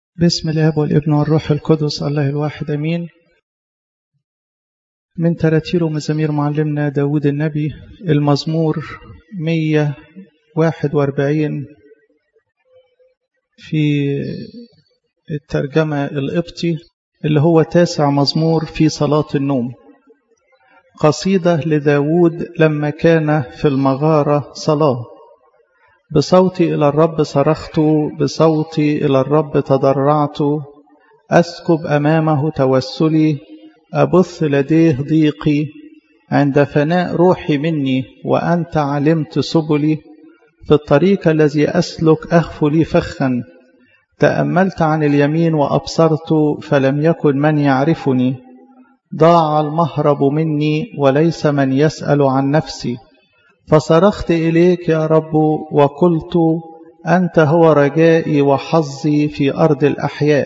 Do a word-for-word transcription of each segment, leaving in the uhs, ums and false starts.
بسم الاب والابن والروح القدس الله الواحد امين. من تراتير ومزامير معلمنا داود النبي المزمور مئة وواحد وأربعين في الترجمة القبطي اللي هو تاسع مزمور في صلاة النوم. قصيدة لداود لما كان في المغارة صلاة. بصوتي إلى الرب صرخت، بصوتي إلى الرب تضرعت، أسكب أمامه توسلي، أبث لديه ضيقي، عند فناء روحي مني وأنت علمت سبلي، في الطريق الذي أسلك أخف لي فخا، تأملت عن اليمين وأبصرت فلم يكن من يعرفني، ضاع المهرب مني وليس من يسأل عن نفسي، فصرخت إليك يا رب وقلت أنت هو رجائي وحظي في أرض الأحياء.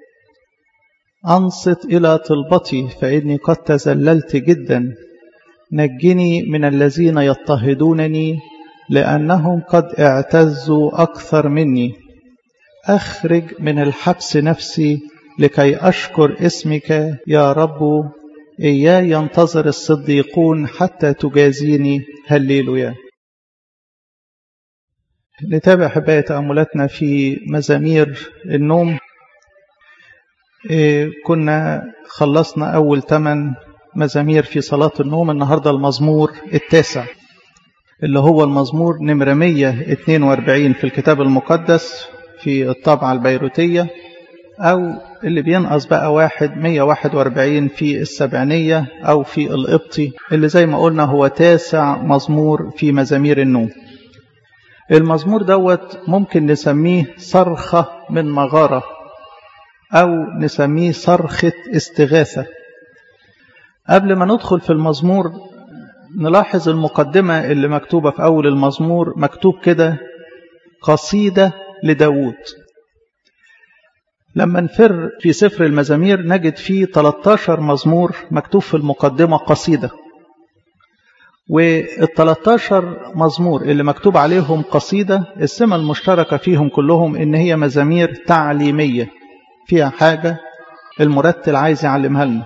أنصت إلى طلبتي فإني قد تذللت جدا، نجني من الذين يضطهدونني لأنهم قد اعتزوا أكثر مني. أخرج من الحبس نفسي لكي أشكر اسمك يا رب، إياي ينتظر الصديقون حتى تجازيني. هللويا. نتابع حباية تأملاتنا في مزامير النوم. إيه كنا خلصنا أول ثمان مزامير في صلاة النوم. النهاردة المزمور التاسع اللي هو المزمور نمرة مئة واثنين وأربعين في الكتاب المقدس في الطبعة البيروتية، أو اللي بينقص بقى واحد مئة وواحد وأربعين في السبعينية أو في القبطي، اللي زي ما قلنا هو تاسع مزمور في مزامير النوم. المزمور دوت ممكن نسميه صرخة من مغارة أو نسميه صرخة استغاثة. قبل ما ندخل في المزمور نلاحظ المقدمة اللي مكتوبة في أول المزمور، مكتوب كده قصيدة لداود. لما نفر في سفر المزامير نجد فيه ثلاثة عشر مزمور مكتوب في المقدمة قصيدة، وال13 مزمور اللي مكتوب عليهم قصيدة السمة المشتركة فيهم كلهم إن هي مزامير تعليمية، فيها حاجة المرتل عايز يعلمها لنا.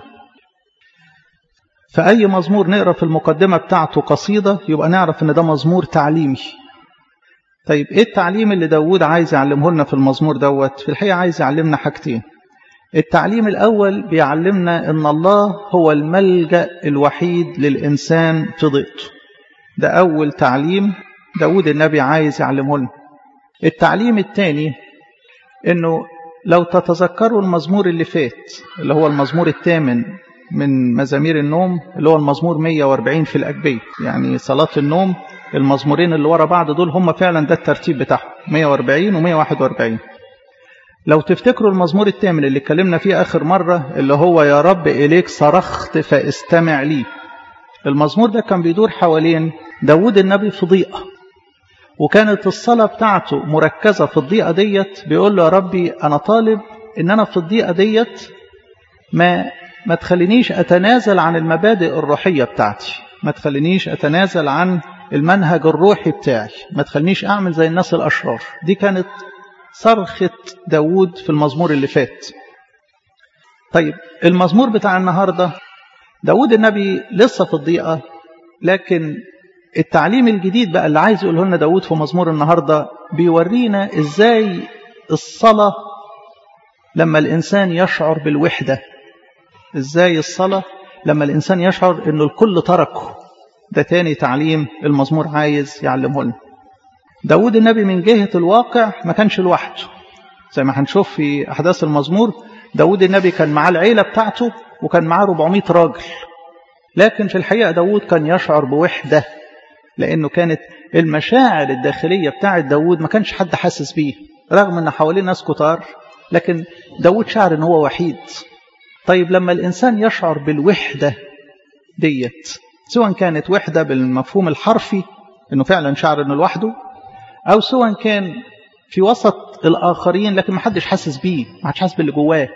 فأي مزمور نقرأ في المقدمة بتاعته قصيدة يبقى نعرف إن ده مزمور تعليمي. طيب إيه التعليم اللي داود عايز يعلمه لنا في المزمور دوت؟ في الحقيقة عايز يعلمنا حاجتين. التعليم الأول بيعلمنا إن الله هو الملجأ الوحيد للإنسان في ضيقته. ده أول تعليم داود النبي عايز يعلمه لنا. التعليم الثاني إنه لو تتذكروا المزمور اللي فات اللي هو المزمور الثامن من مزامير النوم، اللي هو المزمور مئة وأربعين في الأجبية، يعني صلاة النوم المزمورين اللي ورا بعض دول هم فعلا ده الترتيب بتاعهم مئة وأربعين و مئة وواحد وأربعين. لو تفتكروا المزمور الثامن اللي اتكلمنا فيه آخر مرة اللي هو يا رب إليك صرخت فاستمع لي، المزمور ده كان بيدور حوالين داود النبي في ضيقة، وكانت الصلاة بتاعته مركزة في الضيقة ديت. بيقول له يا ربي أنا طالب إن أنا في الضيقة ديت ما ما تخلينيش أتنازل عن المبادئ الروحية بتاعتي، ما تخلينيش أتنازل عن المنهج الروحي بتاعي، ما تخلينيش أعمل زي الناس الأشرار. دي كانت صرخة داود في المزمور اللي فات. طيب المزمور بتاع النهاردة داود النبي لسه في الضيقة، لكن التعليم الجديد بقى اللي عايز يقوله لنا داود في مزمور النهاردة بيورينا إزاي الصلاة لما الإنسان يشعر بالوحدة، إزاي الصلاة لما الإنسان يشعر إنه الكل تركه. ده تاني تعليم المزمور عايز يعلمه لنا. داود النبي من جهة الواقع ما كانش لوحده، زي ما هنشوف في أحداث المزمور. داود النبي كان معاه العيلة بتاعته وكان معاه أربعمائة راجل، لكن في الحقيقة داود كان يشعر بوحدة، لأنه كانت المشاعر الداخلية بتاعت داود ما كانش حد حاسس بيه، رغم أن حواليه ناس كتار، لكن داود شعر أنه هو وحيد. طيب لما الإنسان يشعر بالوحدة ديت، سواء كانت وحدة بالمفهوم الحرفي أنه فعلا شعر أنه لوحده، أو سواء كان في وسط الآخرين لكن ما حدش حاسس بيه، ما حدش حاسس باللي جواه،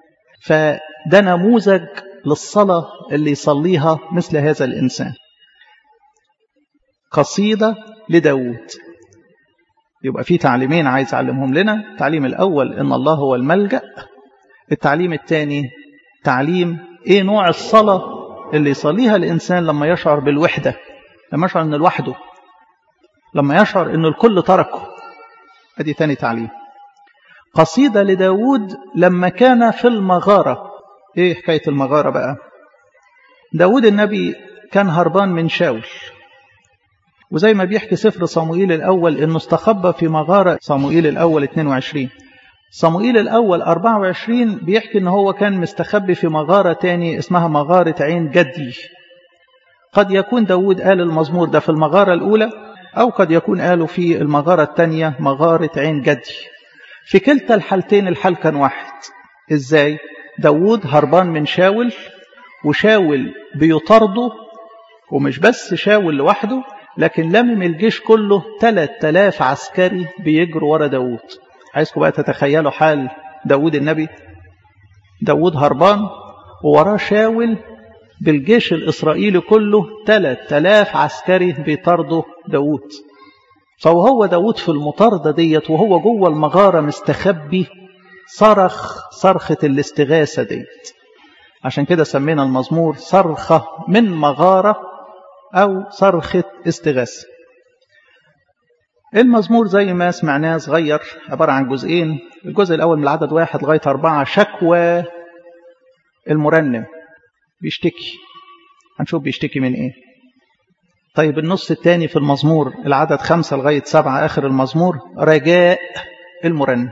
فده نموذج للصلاة اللي يصليها مثل هذا الإنسان. قصيدة لداود. يبقى في تعليمين عايز أعلمهم لنا. التعليم الأول إن الله هو الملجأ. التعليم الثاني تعليم إيه نوع الصلاة اللي يصليها الإنسان لما يشعر بالوحدة، لما يشعر إنه لوحده، لما يشعر إنه الكل تركه. أدي ثاني تعليم. قصيدة لداود لما كان في المغارة. إيه حكاية المغارة بقى؟ داود النبي كان هربان من شاول، وزي ما بيحكي سفر صموئيل الأول إنه استخبى في مغارة. صموئيل الأول اثنين وعشرين، صموئيل الأول أربعة وعشرين بيحكي إنه هو كان مستخبي في مغارة تاني اسمها مغارة عين جدي. قد يكون داود قال المزمور ده في المغارة الأولى، أو قد يكون قاله في المغارة الثانية مغارة عين جدي. في كلتا الحالتين الحال كان واحد. إزاي؟ داود هربان من شاول، وشاول بيطارده، ومش بس شاول لوحده، لكن لمم الجيش كله ثلاثة آلاف عسكري بيجروا ورا داود. عايزكم بقى تتخيلوا حال داود النبي. داود هربان ووراه شاول بالجيش الإسرائيلي كله ثلاثة آلاف عسكري بيطاردوا داود. فوهو داود في المطاردة ديت وهو جوه المغارة مستخبي صرخ صرخة الاستغاثة ديت. عشان كده سمينا المزمور صرخة من مغارة أو صرخة استغاثة. المزمور زي ما سمعناه صغير، عبارة عن جزئين. الجزء الأول من العدد واحد لغاية أربعة شكوى المرنم، بيشتكي. هنشوف بيشتكي من إيه. طيب النص الثاني في المزمور العدد خمسة لغاية سبعة آخر المزمور رجاء المرنم.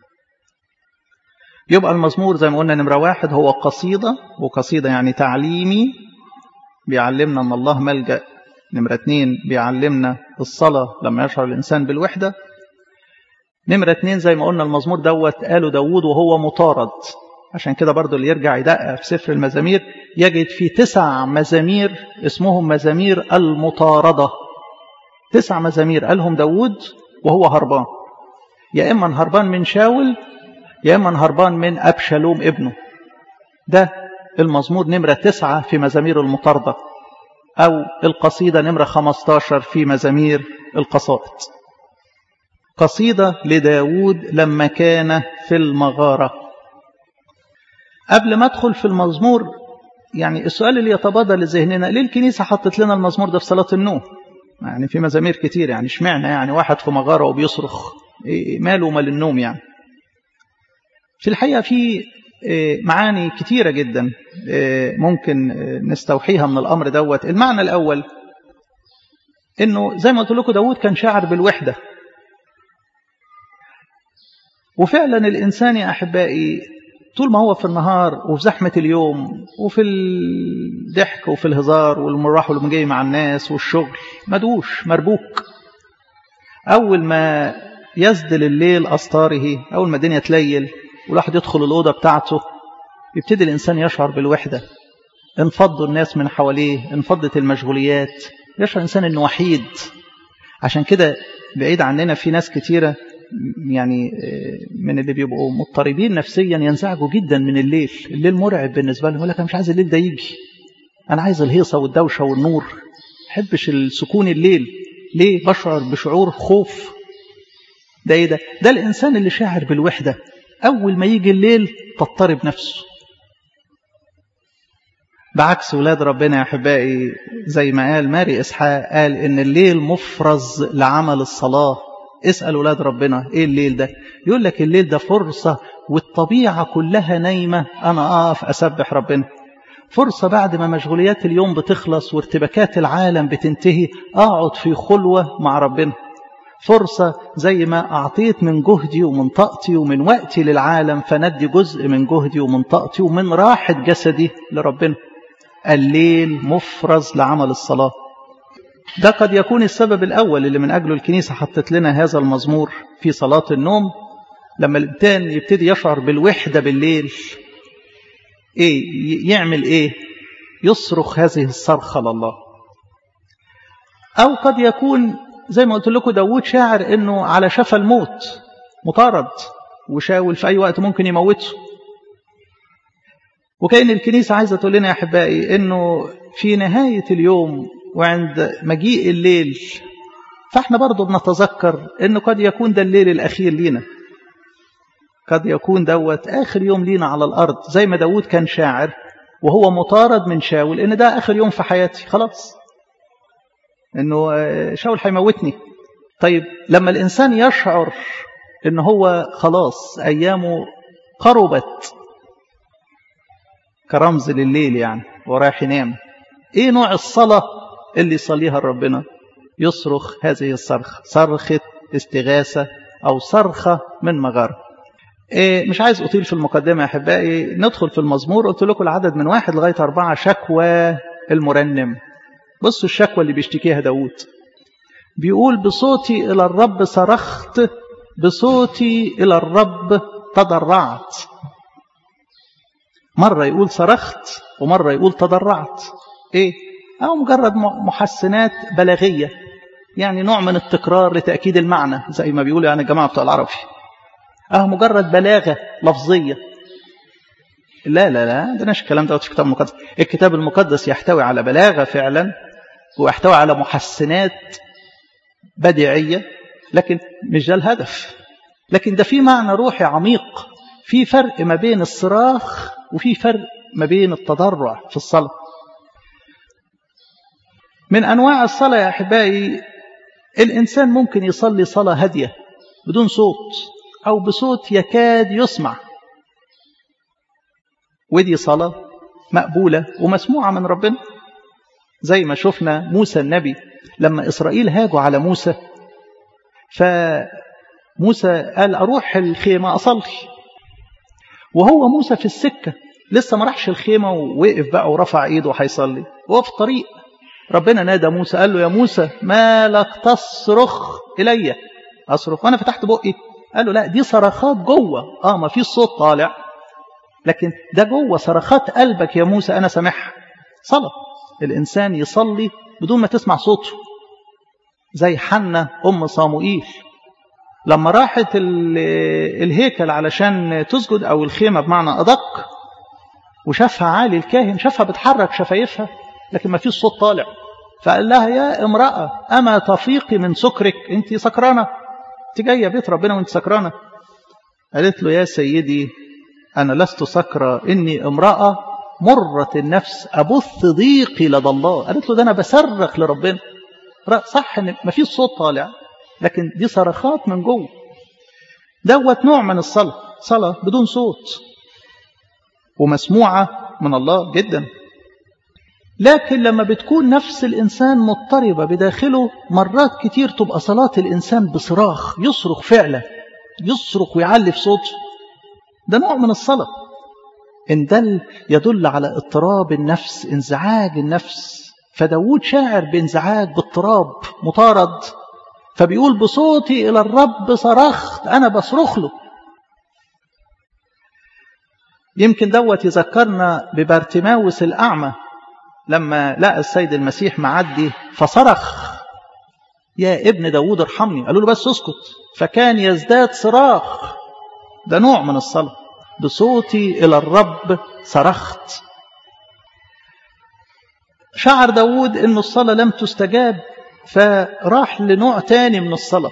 يبقى المزمور زي ما قلنا نمرة واحد هو قصيدة، وقصيدة يعني تعليمي بيعلمنا أن الله ملجأ. نمرة اثنين بيعلمنا الصلاة لما يشعر الإنسان بالوحدة. نمرة اثنين زي ما قلنا المزمور دوت قاله داود وهو مطارد. عشان كده برضو اللي يرجع يدقق في سفر المزامير يجد في تسع مزامير اسمهم مزامير المطاردة. تسع مزامير قالهم داود وهو هربان، يا إما هربان من شاول يا إما هربان من أبشالوم ابنه. ده المزمور نمرة تسعة في مزامير المطاردة، أو القصيدة نمرة خمستاشر في مزامير القصائد. قصيدة لداود لما كان في المغارة. قبل ما أدخل في المزمور، يعني السؤال اللي يتبادر لذهننا، ليه الكنيسة حطت لنا المزمور ده في صلاة النوم؟ يعني في مزامير كتير، يعني اشمعنى يعني واحد في مغارة وبيصرخ، ماله مال النوم يعني؟ في الحقيقة في معاني كتيرة جدا ممكن نستوحيها من الأمر دوت. المعنى الأول إنه زي ما قلت لكم داود كان شاعر بالوحدة، وفعلا الإنسان يا أحبائي طول ما هو في النهار وفي زحمة اليوم وفي الضحك وفي الهزار والمراح والمجاي مع الناس والشغل مدوش مربوك. أول ما يسدل الليل أسطاره، أول ما الدنيا تليل والواحد يدخل الأوضة بتاعته يبتدي الإنسان يشعر بالوحدة. انفضوا الناس من حواليه، انفضت المشغوليات، يشعر الإنسان إنه وحيد. عشان كده بعيد عننا في ناس كتيرة يعني من اللي بيبقوا مضطربين نفسيا ينزعجوا جدا من الليل. الليل مرعب بالنسبة لهم، يقول لك أنا مش عايز الليل ده يجي، أنا عايز الهيصة والدوشة والنور، حبش السكون الليل. ليه؟ بشعر بشعور خوف. ده إيه ده؟ ده الإنسان اللي شاعر بالوحدة، أول ما يجي الليل تضطرب نفسه. بعكس ولاد ربنا يا أحبائي، زي ما قال ماري إسحاق، قال إن الليل مفرز لعمل الصلاة. اسأل ولاد ربنا إيه الليل ده؟ يقول لك الليل ده فرصة والطبيعة كلها نايمة، أنا أقف أسبح ربنا. فرصة بعد ما مشغوليات اليوم بتخلص وارتباكات العالم بتنتهي، أقعد في خلوة مع ربنا. فرصة زي ما أعطيت من جهدي ومن طاقتي ومن وقتي للعالم، فندي جزء من جهدي ومن طاقتي ومن راحة جسدي لربنا. الليل مفرز لعمل الصلاة. ده قد يكون السبب الأول اللي من أجله الكنيسة حطت لنا هذا المزمور في صلاة النوم. لما الإنسان يبتدي يشعر بالوحدة بالليل، إيه يعمل إيه؟ يصرخ هذه الصرخة لله. أو قد يكون زي ما قلت لكم داود شاعر إنه على شفا الموت، مطارد وشاول في أي وقت ممكن يموته. وكأن الكنيسة عايزة تقول لنا يا أحبائي إنه في نهاية اليوم وعند مجيء الليل فاحنا برضو بنتذكر انه قد يكون ده الليل الاخير لينا، قد يكون دوت اخر يوم لينا على الارض، زي ما داود كان شاعر وهو مطارد من شاول ان ده اخر يوم في حياتي، خلاص انه شاول هيموتني. طيب لما الانسان يشعر ان هو خلاص ايامه قربت كرمز لليل يعني ورايح ينام، ايه نوع الصلاة اللي يصليها ربنا؟ يصرخ هذه الصرخة، صرخة استغاثة أو صرخة من مغارة. إيه مش عايز أطيل في المقدمة يا أحبائي، ندخل في المزمور. قلت لكم العدد من واحد لغاية أربعة، شكوى المرنم. بصوا الشكوى اللي بيشتكيها داود، بيقول بصوتي إلى الرب صرخت، بصوتي إلى الرب تضرعت. مرة يقول صرخت ومرة يقول تضرعت. إيه؟ أو مجرد محسنات بلاغية، يعني نوع من التكرار لتأكيد المعنى زي ما بيقولوا يعني الجماعة بتوع العربي. أه مجرد بلاغة لفظية. لا لا لا ده ناش الكلام ده في الكتاب المقدس. الكتاب المقدس يحتوي على بلاغة فعلا، ويحتوي على محسنات بديعية، لكن مش ده الهدف. لكن ده في معنى روحي عميق، في فرق ما بين الصراخ وفي فرق ما بين التضرع في الصلاة. من أنواع الصلاة يا أحبائي الإنسان ممكن يصلي صلاة هادية بدون صوت أو بصوت يكاد يسمع، ودي صلاة مقبولة ومسموعة من ربنا. زي ما شفنا موسى النبي لما إسرائيل هاجوا على موسى، فموسى قال أروح الخيمة أصلي، وهو موسى في السكة لسه ما راحش الخيمة ووقف بقى ورفع إيده وهيصلي، وهو في الطريق ربنا نادى موسى قال له يا موسى ما لك تصرخ إلي؟ أصرخ وأنا فتحت بقي؟ قال له لا دي صرخات جوه، آه ما فيش صوت طالع، لكن ده جوه صرخات قلبك يا موسى أنا سامعها. صلاة الإنسان يصلي بدون ما تسمع صوته، زي حنة أم صاموئيل لما راحت الهيكل علشان تسجد أو الخيمة بمعنى أدق، وشافها عالي الكاهن، شافها بتحرك شفايفها لكن ما فيش صوت طالع، فقال لها يا امرأة أما تفيقي من سكرك؟ أنت سكرانة، أنت جاية بيت ربنا وأنت سكرانة. قالت له يا سيدي أنا لست سكرة، إني امرأة مرة النفس أبث ضيقي لدى الله. قالت له ده أنا بصرخ لربنا. صح إن ما فيش صوت طالع، لكن دي صرخات من جوه. دوت نوع من الصلاة، صلاة بدون صوت ومسموعة من الله جدا. لكن لما بتكون نفس الإنسان مضطربة بداخله، مرات كتير تبقى صلاة الإنسان بصراخ، يصرخ فعلا، يصرخ ويعلي في صوته. ده نوع من الصلاة. إن دل يدل على اضطراب النفس، انزعاج النفس. فداود شاعر بانزعاج، باضطراب، مطارد، فبيقول بصوتي إلى الرب صرخت، أنا بصرخ له. يمكن دوت يذكرنا ببرتماوس الأعمى لما لقى السيد المسيح معدي فصرخ يا ابن داود ارحمني، قالوا له بس اسكت، فكان يزداد صراخ. ده نوع من الصلاة، بصوتي إلى الرب صرخت. شعر داود إن الصلاة لم تستجاب، فراح لنوع تاني من الصلاة،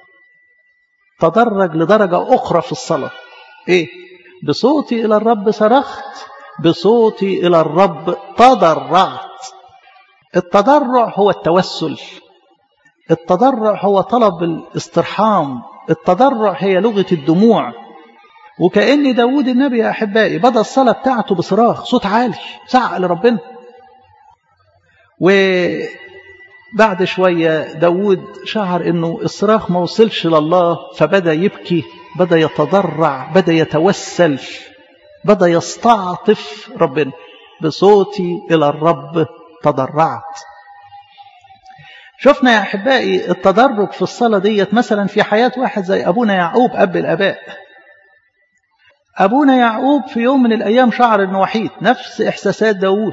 تدرج لدرجة أخرى في الصلاة. إيه؟ بصوتي إلى الرب صرخت، بصوتي إلى الرب تضرعت. التضرع هو التوسل، التضرع هو طلب الاسترحام، التضرع هي لغة الدموع. وكأن داود النبي يا أحبائي بدأ الصلاة بتاعته بصراخ، صوت عالي، زعق لربنا. وبعد شوية داود شعر إنه الصراخ ما وصلش لله، فبدأ يبكي، بدأ يتضرع، بدأ يتوسل، بدأ يستعطف ربنا. بصوتي إلى الرب تضرعت. شفنا يا أحبائي التدرج في الصلاة ديت مثلا في حياة واحد زي أبونا يعقوب أب الآباء. أبونا يعقوب في يوم من الأيام شعر إنه وحيد، نفس إحساسات داود.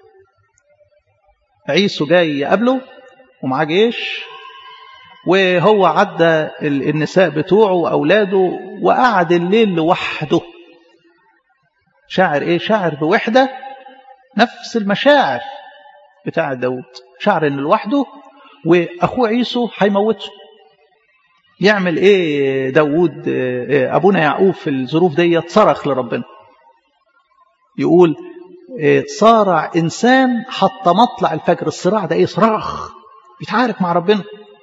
عيسو جاي يقابله ومعاه جيش، وهو عدى النساء بتوعه وأولاده وقعد الليل لوحده. شاعر إيه؟ شاعر بوحدة، نفس المشاعر بتاع داود، شاعر إنه لوحده وأخوه عيسو هيموته. يعمل إيه داود أبونا يعقوب في الظروف دي؟ صرخ لربنا، يقول صارع إنسان حتى مطلع الفجر. الصراع ده إيه؟ صراخ، بيتعارك مع ربنا.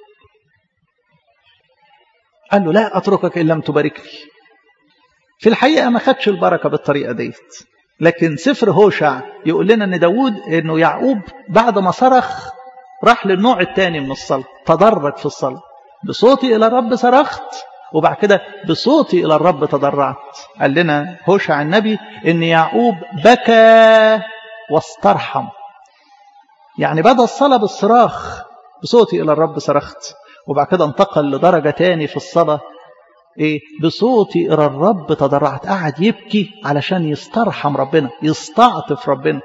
قال له لا أتركك إن لم تباركني. في الحقيقة ما خدش البركة بالطريقة ديت، لكن سفر هوشع يقول لنا أن داود أنه يعقوب بعد ما صرخ راح للنوع الثاني من الصلاة، تدرج في الصلاة. بصوتي إلى الرب صرخت، وبعد كده بصوتي إلى الرب تضرعت. قال لنا هوشع النبي أن يعقوب بكى واسترحم، يعني بدأ الصلاة بالصراخ بصوتي إلى الرب صرخت، وبعد كده انتقل لدرجة تاني في الصلاة إيه؟ بصوتي إلى الرب تضرعت. قعد يبكي علشان يسترحم ربنا، يستعطف ربنا.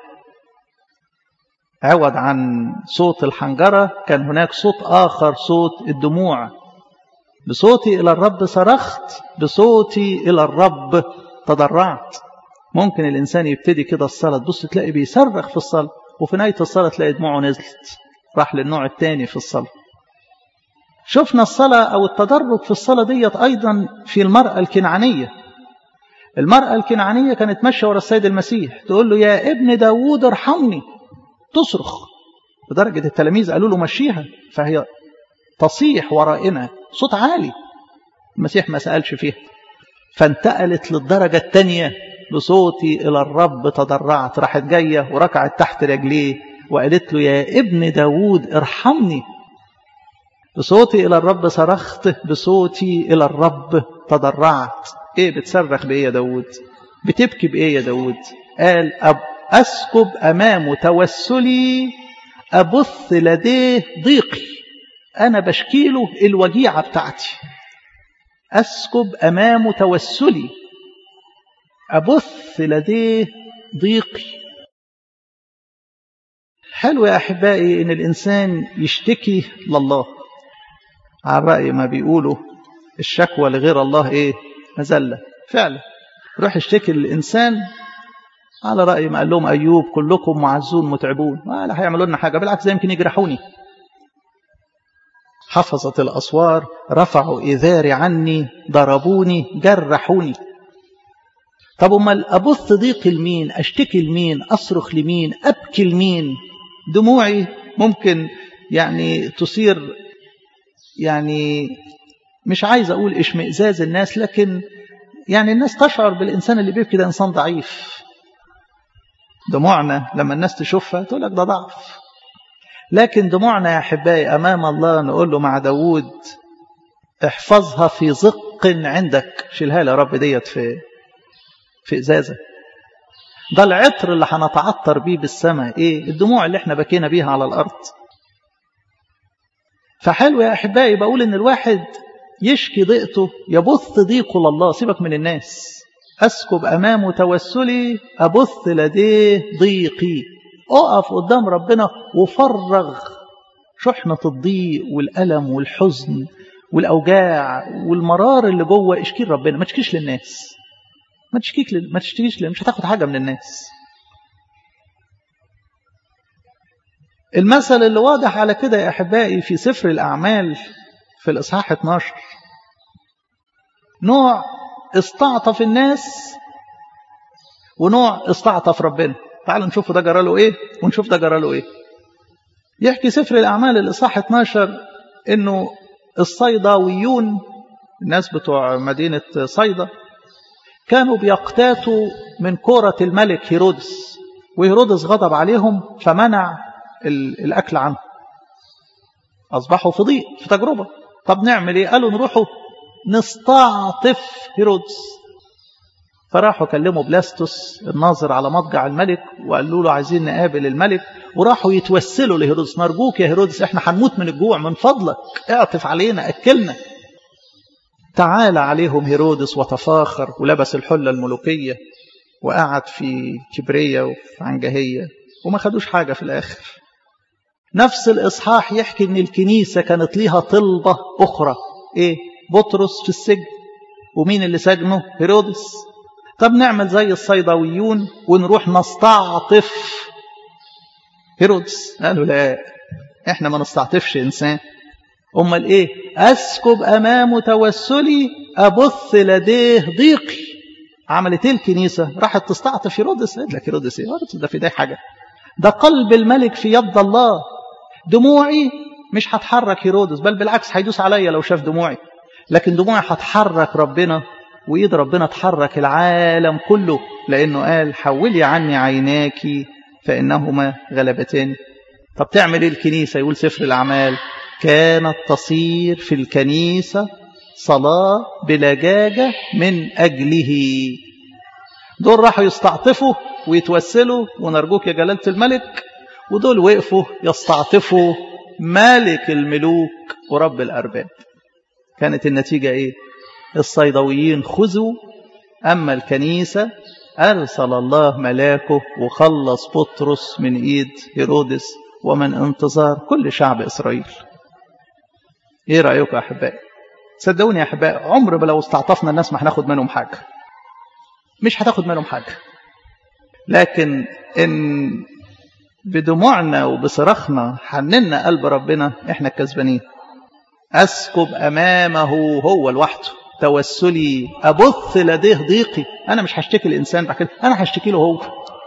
عوض عن صوت الحنجرة كان هناك صوت آخر، صوت الدموع. بصوتي إلى الرب صرخت، بصوتي إلى الرب تضرعت. ممكن الإنسان يبتدي كده الصلاة، تبص تلاقي بيصرخ في الصلاة، وفي نهاية الصلاة تلاقي دموعه نزلت، راح للنوع الثاني في الصلاة. شفنا الصلاة أو التدرج في الصلاة ديت أيضا في المرأة الكنعانية. المرأة الكنعانية كانت ماشية ورا السيد المسيح، تقول له يا ابن داوود ارحمني، تصرخ لدرجة التلاميذ قالوا له مشيها، فهي تصيح ورائنا صوت عالي. المسيح ما سألش فيها، فانتقلت للدرجة الثانية، بصوتي إلى الرب تضرعت. راحت جاية وركعت تحت رجليه وقالت له يا ابن داوود ارحمني. بصوتي إلى الرب صرخت، بصوتي إلى الرب تضرعت. إيه بتصرخ بإيه يا داود؟ بتبكي بإيه يا داود؟ قال أب أسكب أمام توسلي، أبث لديه ضيقي. أنا بشكيله الوجيعة بتاعتي. أسكب أمام توسلي، أبث لديه ضيقي. حلو يا أحبائي إن الإنسان يشتكي لله. على رأي ما بيقولوا الشكوى لغير الله إيه؟ مذلة. فعلا روح اشتكي للإنسان، على رأي ما قال لهم أيوب كلكم معزون متعبون، ولا هيعملوا لنا حاجة، بالعكس زي يمكن يجرحوني. حفظت الأسوار رفعوا إذاري عني، ضربوني جرحوني. طب أمال أبث ضيق لمين؟ أشتكي لمين؟ أصرخ لمين؟ أبكي لمين؟ دموعي ممكن يعني تصير، يعني مش عايز أقول إشمئزاز الناس، لكن يعني الناس تشعر بالإنسان اللي بيبكي ده إنسان ضعيف. دموعنا لما الناس تشوفها تقول لك ده ضعف، لكن دموعنا يا أحبائي أمام الله نقول له مع داود احفظها في زق عندك، شيلها لي يا رب ديت في في إزازة. ده العطر اللي هنتعطر بيه بالسماء، إيه؟ الدموع اللي احنا بكينا بيها على الأرض. فحلو يا أحبائي بقول إن الواحد يشكي ضيقته، يبث ضيقه لله، سيبك من الناس. أسكب أمامه توسلي، أبث لديه ضيقي. أقف قدام ربنا وفرغ شحنة الضيق والألم والحزن والأوجاع والمرار اللي جوه. اشكي ربنا، ما تشكيش للناس، ما تشكيش لل... ما تشتكيش لل... مش هتاخد حاجة من الناس. المثل اللي واضح على كده يا أحبائي في سفر الأعمال في الإصحاح اثناشر، نوع استعطف الناس ونوع استعطف ربنا. تعالوا نشوف ده جرى له ايه ونشوف ده جرى له ايه. يحكي سفر الأعمال الإصحاح اثناشر انه الصيداويون، الناس بتوع مدينة صيدا، كانوا بيقتاتوا من كرة الملك هيرودس، وهيرودس غضب عليهم فمنع الأكل عنه. أصبحوا في ضيق، في تجربة. طب نعمل ايه؟ قالوا نروحوا نستعطف هيرودس. فراحوا كلموا بلاستوس الناظر على مضجع الملك وقالوا له عايزين نقابل الملك، وراحوا يتوسلوا لهيرودس. نرجوك يا هيرودس احنا هنموت من الجوع، من فضلك اعطف علينا، أكلنا. تعالى عليهم هيرودس وتفاخر ولبس الحلة الملوكية وقعد في كبرية وفي عنجهية، وما خدوش حاجة في الآخر. نفس الإصحاح يحكي ان الكنيسة كانت ليها طلبة أخرى. ايه؟ بطرس في السجن، ومين اللي سجنه؟ هيرودس. طب نعمل زي الصيداويون ونروح نستعطف هيرودس. قالوا لا، احنا ما نستعطفش انسان. امال ايه؟ اسكب امامه توسلي ابث لديه ضيقي. عملت ايه الكنيسه؟ راحت تستعطف هيرودس. قالت لك هيرودس ايه؟ هيرودس ده في ده حاجه، ده قلب الملك في يد الله. دموعي مش هتحرك هيرودس، بل بالعكس هيدوس عليا لو شاف دموعي، لكن دموعي هتحرك ربنا، وإيد ربنا تحرك العالم كله، لأنه قال حولي عني عيناك فإنهما غلبتان. طب تعمل إيه الكنيسة؟ يقول سفر الأعمال كانت تصير في الكنيسة صلاة بلجاجة من أجله. دول راحوا يستعطفوا ويتوسلوا ونرجوك يا جلالة الملك، ودول وقفوا يستعطفوا مالك الملوك ورب الأرباب. كانت النتيجة إيه؟ الصيدويين خذوا، أما الكنيسة أرسل الله ملاكه وخلص بطرس من إيد هيرودس ومن انتظار كل شعب إسرائيل. إيه رأيكم يا أحبائي؟ صدقوني يا أحبائي، عمر بلو استعطفنا الناس ما هناخد منهم حاجة، مش هتاخد منهم حاجة. لكن إن بدموعنا وبصراخنا حننا قلب ربنا، إحنا الكسبانين. أسكب أمامه هو لوحده توسلي أبث لديه ضيقي. أنا مش هشتكي الإنسان بعد كده، أنا هشتكي له هو.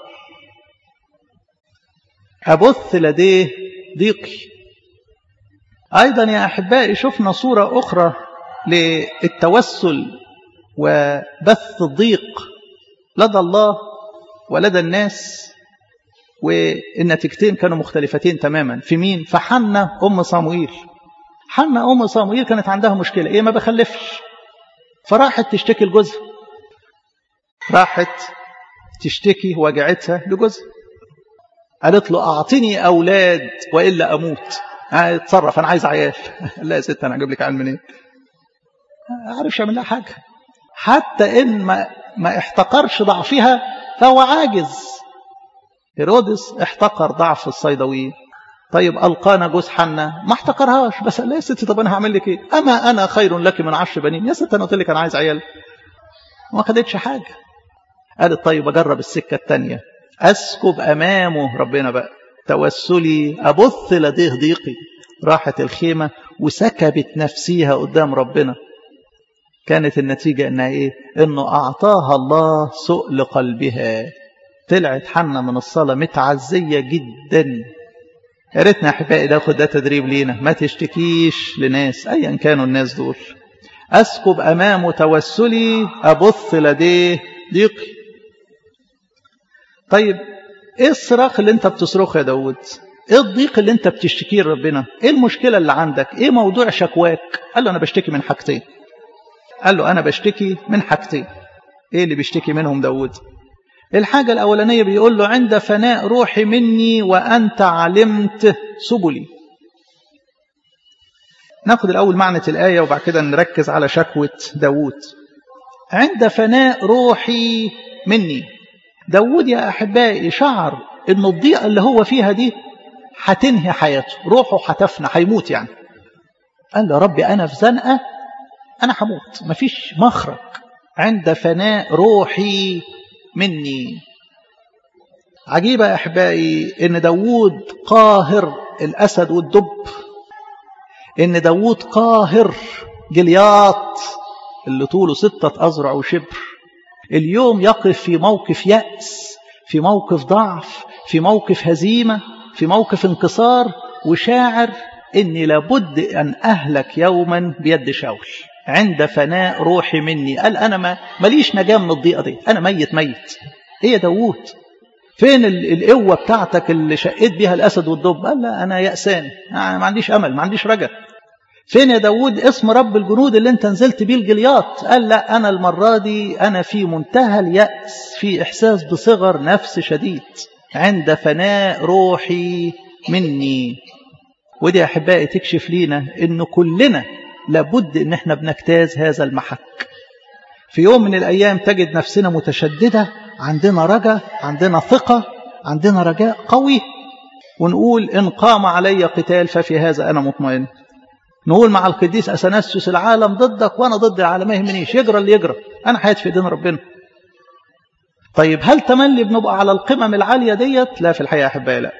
أبث لديه ضيقي. أيضا يا أحبائي شفنا صورة أخرى للتوسل وبث الضيق لدى الله ولدى الناس، والنتيجتين كانوا مختلفتين تماما. في مين؟ في حنة أم صموئيل. حنة أم صموئيل كانت عندها مشكلة إيه؟ ما بخلفش، فراحت تشتكي لجوزها، راحت تشتكي وجعتها لجوزها، قالت له أعطني أولاد وإلا أموت. اتصرف، أنا عايز عيال. لا يا ست، أنا أجيب لك عيال منين؟ عارفش يعمل لها حاجة. حتى إن ما, ما احتقرش ضعفها فهو عاجز. هيرودس احتقر ضعف الصيدويين. طيب ألقانا جوز حنة ما احتقرهاش، بس لا يا ستي، طب أنا هعمل لك إيه؟ أما أنا خير لك من عشر بنين. يا ست أنا قلت لك أنا عايز عيال، ما خدتش حاجة. قالت طيب أجرب السكة التانية، أسكب أمامه ربنا بقى توسلي أبث لديه ضيقي. راحت الخيمة وسكبت نفسيها قدام ربنا. كانت النتيجة إنها إيه؟ إنه أعطاها الله سؤل قلبها. طلعت حنة من الصلاة متعزية جدا. يا ريتنا يا أحبائي ناخد ده تدريب لينا، ما تشتكيش لناس أيا كانوا الناس دول. أسكب أمامه توسلي أبث لديه ضيقي. طيب إيه الصراخ اللي أنت بتصرخه يا داود؟ إيه الضيق اللي أنت بتشتكيه لربنا؟ إيه المشكلة اللي عندك؟ إيه موضوع شكواك؟ قال له أنا بشتكي من حاجتين. قال له أنا بشتكي من حاجتين. إيه اللي بيشتكي منهم داود؟ الحاجة الأولانية بيقول له عند فناء روحي مني وأنت علمت سبلي. ناخد الأول معنى الآية وبعد كده نركز على شكوة داود. عند فناء روحي مني. داود يا أحبائي شعر إن الضيقة اللي هو فيها دي هتنهي حياته، روحه هتفنى، هيموت يعني. قال له ربي أنا في زنقة، أنا هموت، مفيش مخرج. عند فناء روحي مني. عجيبة يا أحبائي إن داود قاهر الأسد والدب، إن داود قاهر جلياط اللي طوله ستة أذرع وشبر، اليوم يقف في موقف يأس، في موقف ضعف، في موقف هزيمة، في موقف انكسار، وشاعر إني لابد أن أهلك يوما بيد شاول. عند فناء روحي مني. قال أنا ما ماليش نجاة من الضيقة دي، أنا ميت ميت. إيه يا داود؟ فين القوة بتاعتك اللي شقيت بيها الأسد والدب؟ قال لا أنا يأسان، أنا ما عنديش أمل، ما عنديش رجاء. فين يا داود اسم رب الجنود اللي انت نزلت بيه الجليات؟ قال لا أنا المرة دي أنا في منتهى اليأس، في إحساس بصغر نفس شديد. عند فناء روحي مني. ودي يا أحبائي تكشف لينا إنه كلنا لابد إن احنا بنجتاز هذا المحك. في يوم من الأيام تجد نفسنا متشددة، عندنا رجاء، عندنا ثقة، عندنا رجاء قوي، ونقول إن قام علي قتال ففي هذا أنا مطمئن. نقول مع القديس أثناسيوس العالم ضدك وأنا ضد العالم، ما يهمنيش، يجرى اللي يجرى، أنا حياتي في إيدين ربنا. طيب هل تملي بنبقى على القمم العالية ديت؟ لا، في الحقيقة أحبائي لا.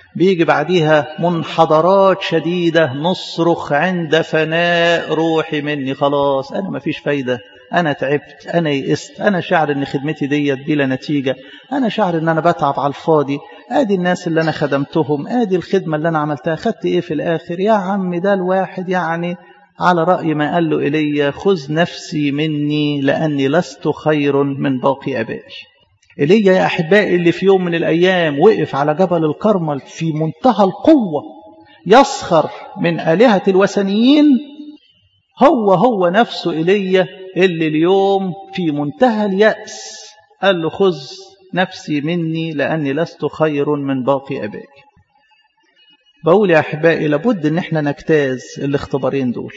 بيجي بعديها منحدرات شديدة، نصرخ عند فناء روحي مني. خلاص أنا ما فيش فايدة، أنا تعبت، أنا يئست، أنا شعر أن خدمتي ديت بلا نتيجة، أنا شعر أن أنا بتعب على الفاضي، آدي الناس اللي أنا خدمتهم، آدي الخدمة اللي أنا عملتها، خدت إيه في الآخر؟ يا عم ده الواحد يعني على رأي ما قال له إيليا خذ نفسي مني لأني لست خير من باقي أبائي. إيليا يا أحبائي اللي في يوم من الأيام وقف على جبل الكرمل في منتهى القوة يسخر من آلهة الوثنيين، هو هو نفسه إيليا اللي اليوم في منتهى اليأس قال له خذ نفسي مني لأني لست خير من باقي أبائي. بقول يا أحبائي لابد أن احنا نجتاز الاختبارين دول،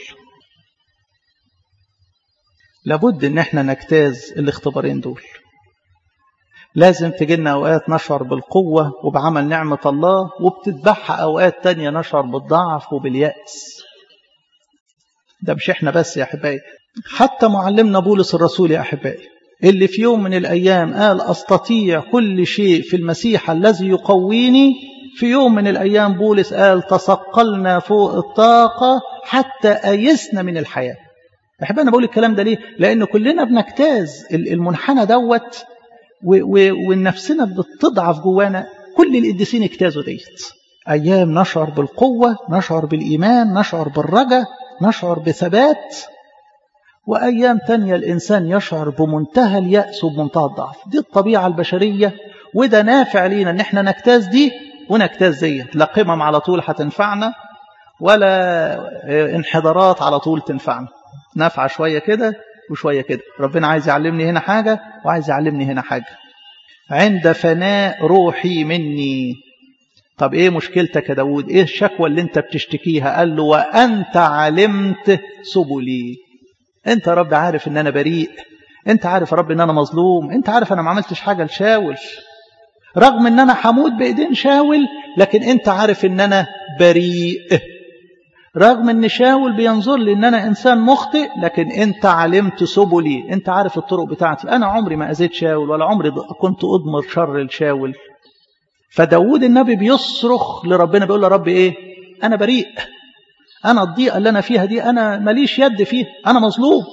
لابد أن احنا نجتاز الاختبارين دول. لازم تجينا أوقات نشعر بالقوة وبعمل نعمة الله، وبتتبعها أوقات تانية نشعر بالضعف وباليأس. ده مش احنا بس يا أحبائي، حتى معلمنا بولس الرسول يا أحبائي اللي في يوم من الأيام قال أستطيع كل شيء في المسيح الذي يقويني، في يوم من الأيام بولس قال تثقلنا فوق الطاقة حتى أيسنا من الحياة. أحب أنا بقول الكلام ده ليه؟ لأن كلنا بنجتاز المنحنى دوت ونفسنا بتضعف جوانا. كل القديسين اجتازوا ديت، أيام نشعر بالقوة، نشعر بالإيمان، نشعر بالرجاء، نشعر بثبات، وأيام تانية الإنسان يشعر بمنتهى اليأس وبمنتهى الضعف. دي الطبيعة البشرية، وده نافع لينا ان احنا نجتاز دي ونجتاز دي. لا قمم على طول هتنفعنا ولا انحدارات على طول تنفعنا، نافعة شوية كده وشوية كده. ربنا عايز يعلمني هنا حاجة وعايز يعلمني هنا حاجة. عند فناء روحي مني. طب ايه مشكلتك يا داود؟ ايه الشكوى اللي انت بتشتكيها؟ قال له وانت علمت سبلي. انت يا رب عارف ان انا بريء، انت عارف يا رب ان انا مظلوم، انت عارف انا ما عملتش حاجة لشاول، رغم ان انا حمود بايدين شاول، لكن انت عارف ان انا بريء. رغم ان شاول بينظر لي ان انا انسان مخطئ، لكن انت علمت سبلي، انت عارف الطرق بتاعتي. انا عمري ما اذيت شاول ولا عمري كنت اضمر شر لشاول. فداود النبي بيصرخ لربنا بيقول له رب ايه؟ انا بريء، انا الضيقه اللي انا فيها دي انا ماليش يد فيها، انا مظلوم.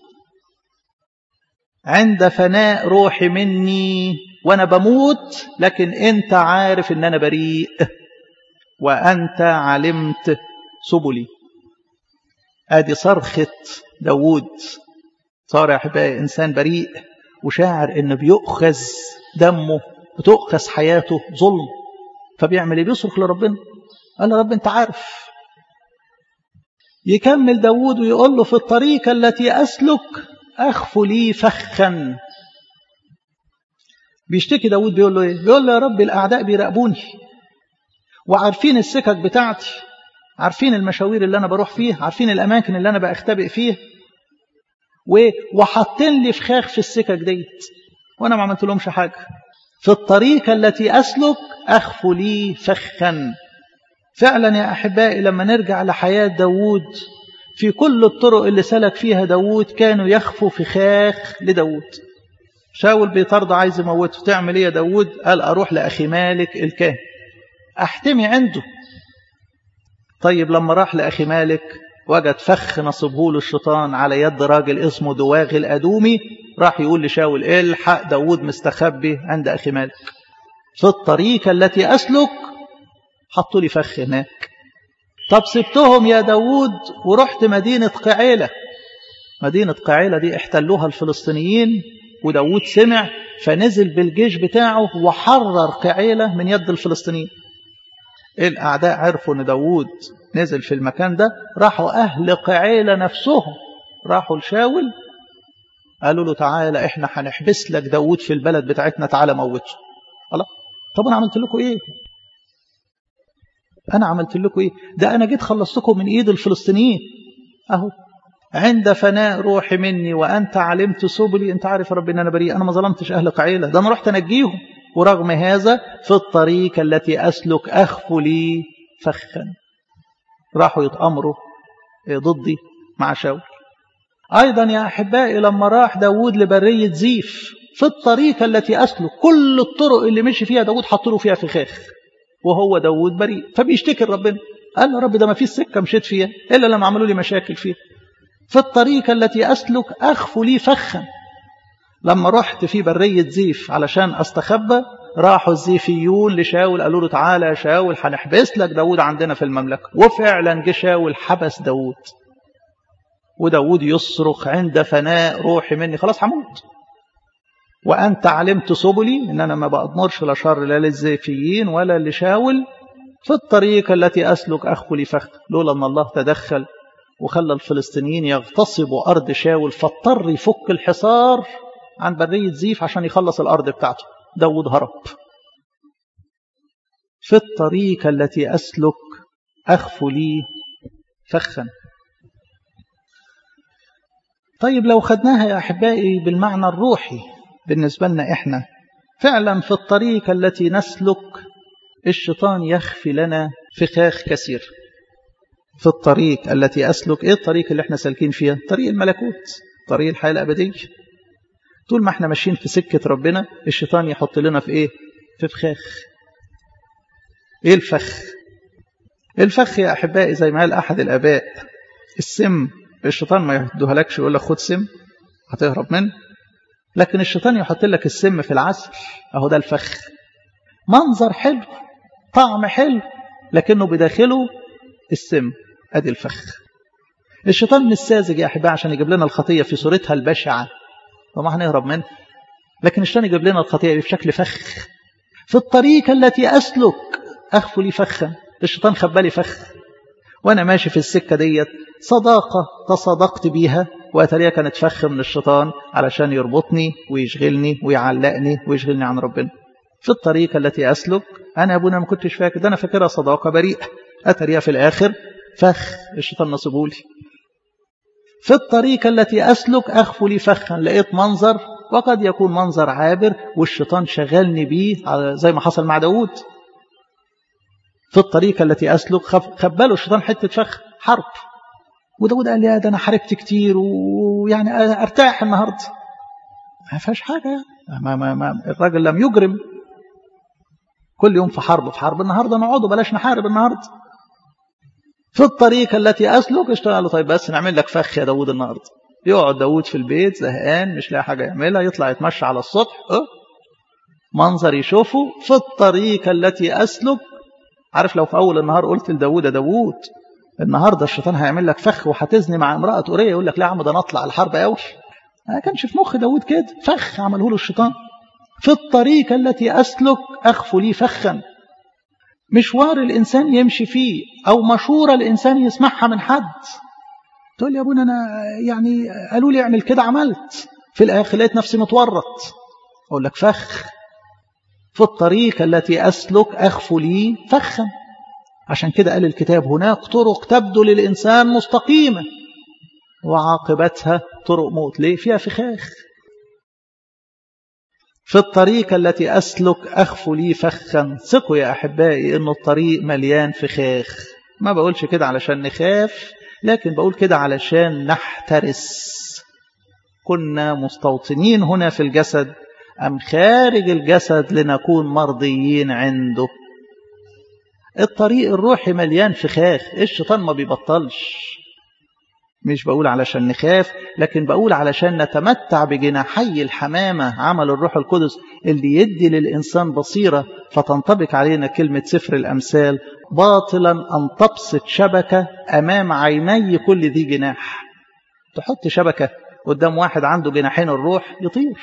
عند فناء روحي مني وانا بموت، لكن انت عارف ان انا بريء وانت علمت سبلي. ادي صرخة داود. صار يا احبائي انسان بريء وشاعر ان بيؤخذ دمه، بتؤخذ حياته ظلم، فبيعمل ايه؟ بيصرخ لربنا، قال له رب انت عارف. يكمل داود ويقول له في الطريق التي اسلك اخف لي فخا. بيشتكي داود بيقول له ايه؟ بيقول له يا رب الاعداء بيراقبوني وعارفين السكك بتاعتي، عارفين المشاوير اللي انا بروح فيها، عارفين الاماكن اللي انا بختبئ فيها، وحاطين لي فخاخ في السكك ديت وانا ما عملت لهمش حاجه. في الطريق التي اسلك اخف لي فخا. فعلا يا احبائي لما نرجع لحياه داود، في كل الطرق اللي سلك فيها داود كانوا يخفوا فخاخ لداود. شاول بيطرد عايز يموته، تعمل ايه يا داود؟ قال اروح لاخي مالك الكاهن احتمي عنده. طيب لما راح لاخي مالك وجد فخ نصبه له الشيطان على يد راجل اسمه دواغ الادومي، راح يقول لشاول الحق داود مستخبي عند اخي مالك. في الطريق التي اسلك حطوا لي فخ هناك. طب سبتهم يا داود ورحت مدينة قعيلة. مدينة قعيلة دي احتلوها الفلسطينيين، وداود سمع فنزل بالجيش بتاعه وحرر قعيلة من يد الفلسطينيين. الأعداء عرفوا أن داود نزل في المكان ده، راحوا أهل قعيلة نفسهم راحوا لشاول قالوا له تعالى احنا هنحبس لك داود في البلد بتاعتنا، تعالى موته. الله، طب أنا عملت لكم إيه؟ أنا عملت لكم إيه؟ ده أنا جيت خلصتكم من إيد الفلسطينيين. أهو عند فناء روحي مني وأنت علمت سبلي. أنت عارف يا رب إن أنا بريء، أنا ما ظلمتش أهل قعيلة، ده أنا رحت أنجيهم، ورغم هذا في الطريق التي أسلك أخف لي فخا. راحوا يتأمروا ضدي مع شاول. أيضا يا أحبائي لما راح داود لبرية زيف، في الطريق التي أسلك، كل الطرق اللي مشي فيها داود حط له فيها فخاخ، وهو داود بريء، فبيشتكي ربنا، قال له رب ده ما فيش سكة مشيت فيها إلا لما عملوا لي مشاكل فيها، في الطريق التي أسلك أخفوا لي فخا. لما رحت في برية زيف علشان أستخبى، راحوا الزيفيون لشاول قالوا له تعالى يا شاول هنحبس لك داود عندنا في المملكة، وفعلا جه شاول حبس داود، وداود يصرخ عند فناء روحي مني، خلاص هموت، وأنت علمت سبلي إن أنا ما بأضمرش لا شر لا للزيفيين ولا لشاول، في الطريق التي أسلك أخفو لي فخ. لولا أن الله تدخل وخلى الفلسطينيين يغتصبوا أرض شاول، فاضطر يفك الحصار عن برية زيف عشان يخلص الأرض بتاعته، داود هرب. في الطريق التي أسلك أخفو لي فخا. طيب لو خدناها يا أحبائي بالمعنى الروحي بالنسبة لنا إحنا، فعلا في الطريق التي نسلك الشيطان يخفي لنا فخاخ كثير. في الطريق التي أسلك، إيه الطريق اللي إحنا سالكين فيها؟ طريق الملكوت، طريق الحياة الأبدية. طول ما إحنا ماشيين في سكة ربنا، الشيطان يحط لنا في إيه؟ في فخاخ. إيه الفخ؟ الفخ يا أحبائي زي ما قال أحد الآباء، السم الشيطان ما يهدوها لكش يقول لك خد سم هتهرب منه، لكن الشيطان يحط لك السم في العسل، أهو ده الفخ. منظر حلو، طعم حلو، لكنه بداخله السم، أدي الفخ. الشيطان مش ساذج يا أحبائي عشان يجيب لنا الخطية في صورتها البشعة وما هنهرب منه، لكن الشيطان يجيب لنا الخطية في شكل فخ. في الطريق التي أسلك أخفو لي فخا، الشيطان خبالي فخ وأنا ماشي في السكة ديت، صداقة تصادقت بيها وأتريها كانت فخ من الشيطان علشان يربطني ويشغلني ويعلقني ويشغلني عن ربنا. في الطريق التي أسلك، أنا أبونا ما كنتش فاكر ده، أنا فاكرها صداقة بريئة، أتريها في الآخر فخ الشيطان نصبولي. في الطريق التي أسلك أخفو لي فخا، لقيت منظر وقد يكون منظر عابر والشيطان شغلني بيه زي ما حصل مع داود. في الطريق التي أسلك خباله الشيطان حتة فخ حرب، وداود قال يا ده أنا حاربت كتير ويعني أرتاح النهاردة، ما فيهاش حاجة، ما ما ما الراجل لم يجرم، كل يوم في حرب في حرب، النهاردة نقعده بلاش نحارب النهاردة. في الطريق التي أسلك اشتغل له طيب بس نعمل لك فخ يا داود النهاردة. يقعد داود في البيت زهقان مش لاقي حاجة يعملها، يطلع يتمشى على السطح، أه منظر يشوفه. في الطريق التي أسلك، عارف لو في أول النهار قلت لداود يا داود النهاردة الشيطان هيعمل لك فخ وهتزني مع امرأة أورية، يقول لك لا يا عم ده نطلع الحرب قوي، ما كانش في مخ داود كده، فخ عمله له الشيطان. في الطريق التي أسلك أخفو لي فخا. مشوار الإنسان يمشي فيه أو مشورة الإنسان يسمعها من حد، تقول لي يا ابونا أنا يعني قالوا لي اعمل كده عملت، في الآخر لقيت نفسي متورط، أقول لك فخ. في الطريق التي أسلك أخفو لي فخا. عشان كده قال الكتاب هناك طرق تبدو للإنسان مستقيمة وعاقبتها طرق موت، ليه؟ فيها فخاخ. في الطريق التي أسلك أخفو لي فخا. ثقوا يا أحبائي إنه الطريق مليان فخاخ، ما بقولش كده علشان نخاف، لكن بقول كده علشان نحترس. كنا مستوطنين هنا في الجسد أم خارج الجسد لنكون مرضيين عنده. الطريق الروحي مليان فخاخ، الشيطان ما بيبطلش. مش بقول علشان نخاف، لكن بقول علشان نتمتع بجناحي الحمامة، عمل الروح القدس اللي يدي للإنسان بصيرة فتنطبق علينا كلمة سفر الأمثال باطلا أن تبسط شبكة أمام عيني كل ذي جناح. تحط شبكة قدام واحد عنده جناحين الروح يطير.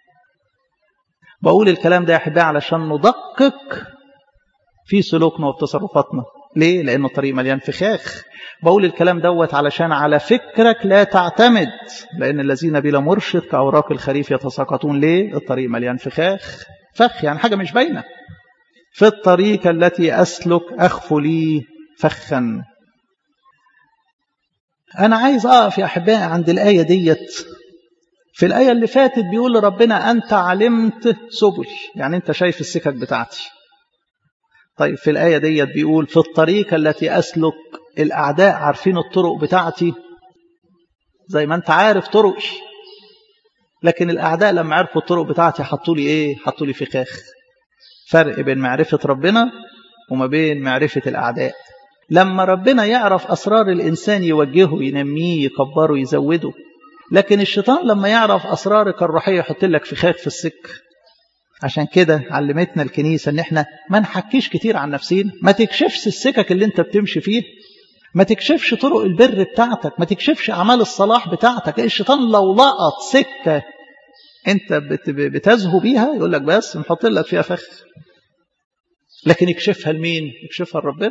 بقول الكلام ده يا أحبائي علشان ندقق في سلوكنا وتصرفاتنا. ليه؟ لأنه الطريق مليان فخاخ. بقول الكلام دوت علشان على فكرك لا تعتمد، لأن الذين بلا مرشد كأوراق الخريف يتساقطون. ليه؟ الطريق مليان فخاخ، فخ يعني حاجة مش باينة. في الطريق التي أسلك أخفو لي فخا. أنا عايز أقف يا أحبائي عند الآية ديت. في الآية اللي فاتت بيقول ربنا أنت علمت سبلي، يعني أنت شايف السكك بتاعتي. طيب في الآية ديت بيقول في الطريق التي أسلك، الأعداء عارفين الطرق بتاعتي زي ما أنت عارف طرقي، لكن الأعداء لما عرفوا الطرق بتاعتي حطوا لي إيه؟ حطوا لي فخاخ. فرق بين معرفة ربنا وما بين معرفة الأعداء. لما ربنا يعرف أسرار الإنسان يوجهه، ينميه، يكبره، يزوده. لكن الشيطان لما يعرف أسرارك الروحية يحط لك فخاخ في السك. عشان كده علمتنا الكنيسة ان احنا ما نحكيش كتير عن نفسينا، ما تكشفش السكك اللي انت بتمشي فيه، ما تكشفش طرق البر بتاعتك، ما تكشفش أعمال الصلاح بتاعتك. الشيطان لو لقط سكة انت بتزهو بيها يقول لك بس نحط لك فيها فخ. لكن يكشفها لمين؟ يكشفها لربنا.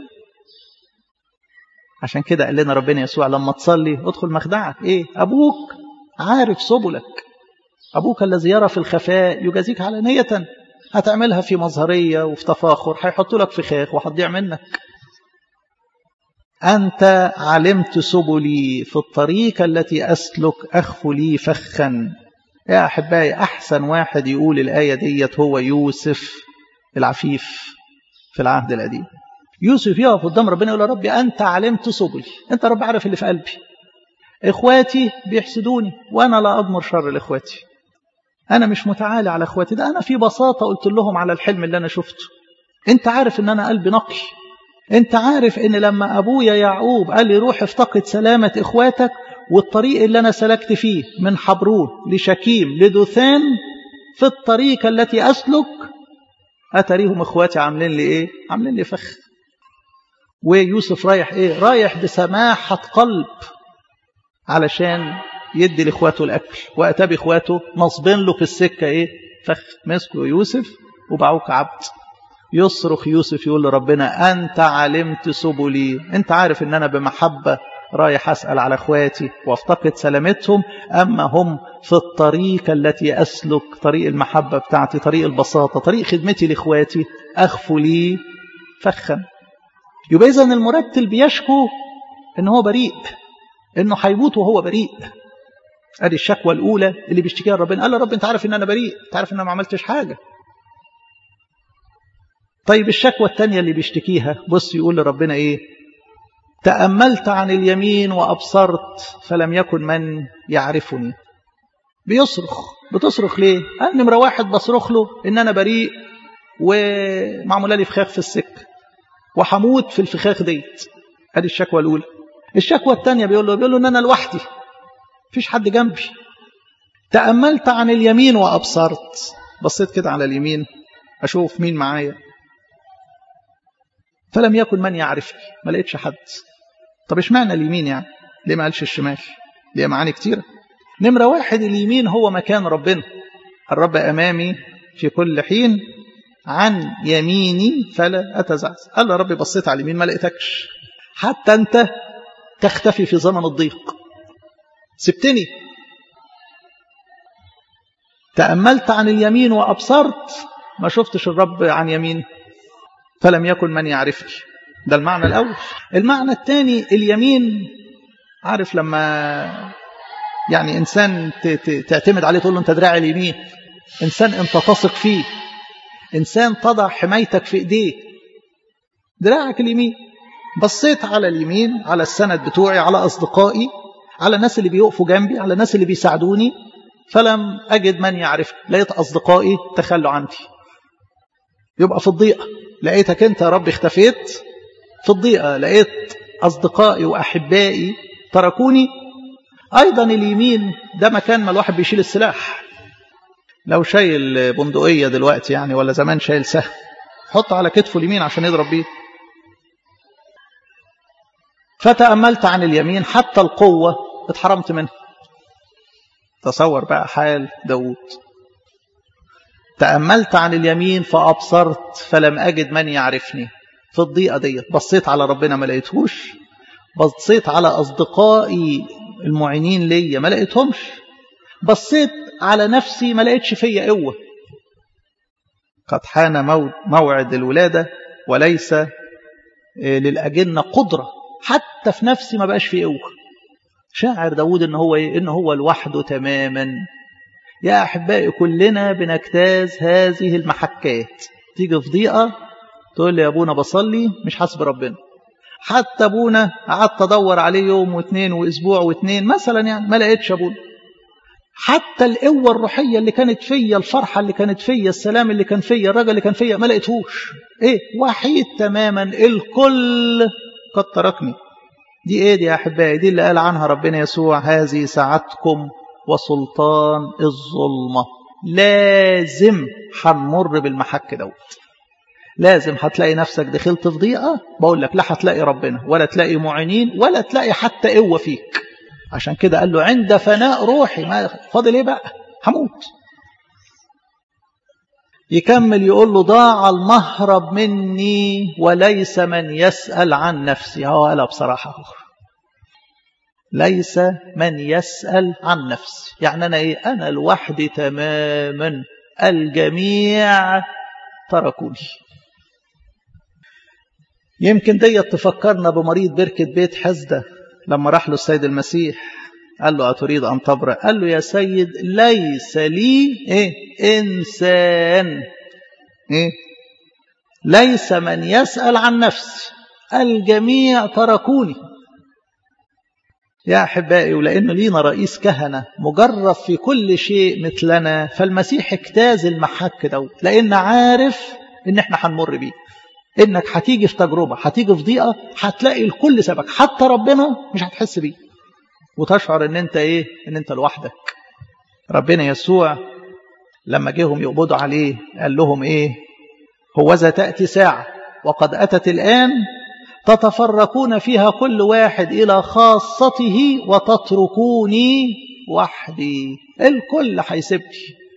عشان كده قال لنا ربنا يسوع لما تصلي ادخل مخدعك. ايه؟ ابوك عارف سبلك، ابوك الذي يرى في الخفاء يجازيك علانية. هتعملها في مظهرية وفي تفاخر هيحط لك فخاخ وهتضيع منك. أنت علمت سبلي، في الطريق التي أسلك أخف لي فخا. يا أحبائي أحسن واحد يقول الآية ديت هو يوسف العفيف في العهد القديم. يوسف يقف قدام ربنا يقول يا ربي أنت علمت سبلي، أنت رب عارف اللي في قلبي. إخواتي بيحسدوني وأنا لا أضمر شر لإخواتي، أنا مش متعالي على إخواتي، ده أنا في بساطة قلت لهم على الحلم اللي أنا شفته. أنت عارف أن أنا قلبي نقي، أنت عارف أن لما أبويا يعقوب قال لي روح افتقد سلامة إخواتك، والطريق اللي أنا سلكت فيه من حبرون لشكيم لدوثان في الطريق التي أسلك أتريهم إخواتي عاملين لي إيه؟ عاملين لي فخ. ويوسف رايح إيه؟ رايح بسماحة قلب علشان يدي لإخواته الأكل، وأتى بإخواته نصبين له في السكة إيه؟ فخ. مسكوا يوسف وباعوك عبد. يصرخ يوسف يقول لربنا أنت علمت سبلي، أنت عارف أن أنا بمحبة رايح أسأل على أخواتي وافتقد سلامتهم، أما هم في الطريق التي أسلك، طريق المحبة بتاعتي، طريق البساطة، طريق خدمتي لإخواتي، أخف لي فخا. يبقى إذن المرتل بيشكو أنه هو بريء، أنه هيموت وهو بريء. ادي الشكوى الأولى اللي بيشتكيها ربنا. قال له رب أنت عارف أن أنا بريء، أنت عارف أن أنا ما عملتش حاجة. طيب الشكوى الثانية اللي بيشتكيها، بص يقول لربنا إيه؟ تأملت عن اليمين وأبصرت فلم يكن من يعرفني. بيصرخ. بتصرخ ليه؟ قال نمرة واحد بصرخ له إن أنا بريء ومعمولة لي فخاخ في السكة وحموت في الفخاخ ديت. ادي الشكوى الأولى. الشكوى الثانية بيقول له بيقول له إن أنا لوحدي، مفيش حد جنبي. تأملت عن اليمين وأبصرت، بصيت كده على اليمين أشوف مين معايا، فلم يكن من يعرفني، ما لقيتش حد. طب ايش معنى اليمين يعني؟ ليه ما قالش الشمال؟ ليه معاني كتيرة. نمرة واحد اليمين هو مكان ربنا. الرب أمامي في كل حين، عن يميني فلا أتزعزع. قال له يا رب بصيت على اليمين ما لقيتكش، حتى أنت تختفي في زمن الضيق، سبتني. تأملت عن اليمين وأبصرت، ما شفتش الرب عن يمين، فلم يكن من يعرفني. ده المعنى الأول. المعنى الثاني اليمين، عارف لما يعني إنسان تعتمد عليه تقول له أنت دراع اليمين، إنسان أنت تثق فيه، إنسان تضع حمايتك في إيديه، دراعك اليمين. بصيت على اليمين، على السند بتوعي، على أصدقائي، على الناس اللي بيقفوا جنبي، على الناس اللي بيساعدوني، فلم أجد من يعرفني. لقيت أصدقائي تخلوا عني. يبقى في الضيقة لقيتك أنت يا رب اختفيت، في الضيقة لقيت أصدقائي وأحبائي تركوني. أيضا اليمين ده مكان ما الواحد بيشيل السلاح. لو شايل بندقية دلوقتي يعني، ولا زمان شايل سهم، حط على كتفه اليمين عشان يضرب بيه. فتأملت عن اليمين حتى القوة اتحرمت منها. تصور بقى حال داود. تأملت عن اليمين فأبصرت فلم أجد من يعرفني. في الضيقة دي بصيت على ربنا ما لقيتهوش، بصيت على أصدقائي المعينين ليا ما لقيتهمش، بصيت على نفسي ما لقيتش فيا قوة. قد حان موعد الولادة وليس للأجنة قدرة، حتى في نفسي ما بقاش فيه قوة. شاعر داود إن هو إيه؟ إن هو لوحده تماما. يا أحبائي كلنا بنجتاز هذه المحكات. تيجي في ضيقة تقول لي يا أبونا بصلي مش حاسب ربنا. حتى أبونا قعدت أدور عليه يوم واثنين وأسبوع واثنين مثلا يعني ما لقيتش أبونا. حتى القوة الروحية اللي كانت فيا، الفرحة اللي كانت فيا، السلام اللي كان فيا، الرجاء اللي كان فيا، ما لقيتهوش. ايه؟ وحيد تماما، الكل قد تركني. دي ايه دي يا احبائي؟ دي اللي قال عنها ربنا يسوع: هذه ساعتكم وسلطان الظلمة. لازم هنمر بالمحك دوت، لازم هتلاقي نفسك دخلت في ضيقة. بقول لك لا هتلاقي ربنا ولا تلاقي معينين ولا تلاقي حتى قوة فيك. عشان كده قال له: عند فناء روحي، ما فاضل ايه بقى؟ هموت. يكمل يقول له: ضاع المهرب مني وليس من يسأل عن نفسي. هو قالها بصراحة، ليس من يسأل عن نفسي. يعني أنا إيه؟ أنا لوحدي تماما، الجميع تركوني. يمكن دي تفكرنا بمريض بركة بيت حزدة لما راح له السيد المسيح قال له: أتريد أن تبرأ؟ قال له: يا سيد، ليس لي إيه؟ إنسان. إيه؟ ليس من يسأل عن نفسي، الجميع تركوني. يا أحبائي، ولأنه لينا رئيس كهنة مجرب في كل شيء مثلنا، فالمسيح اجتاز المحك دوت، لأن عارف إن إحنا هنمر بيه، إنك هتيجي في تجربة، هتيجي في ضيقة، هتلاقي الكل سبك، حتى ربنا مش هتحس بيه، وتشعر إن أنت إيه؟ إن أنت لوحدك. ربنا يسوع لما جيهم يقبضوا عليه قال لهم إيه؟ هوذا تأتي ساعة وقد أتت الآن تتفرقون فيها كل واحد إلى خاصته وتتركوني وحدي. الكل هيسيبني،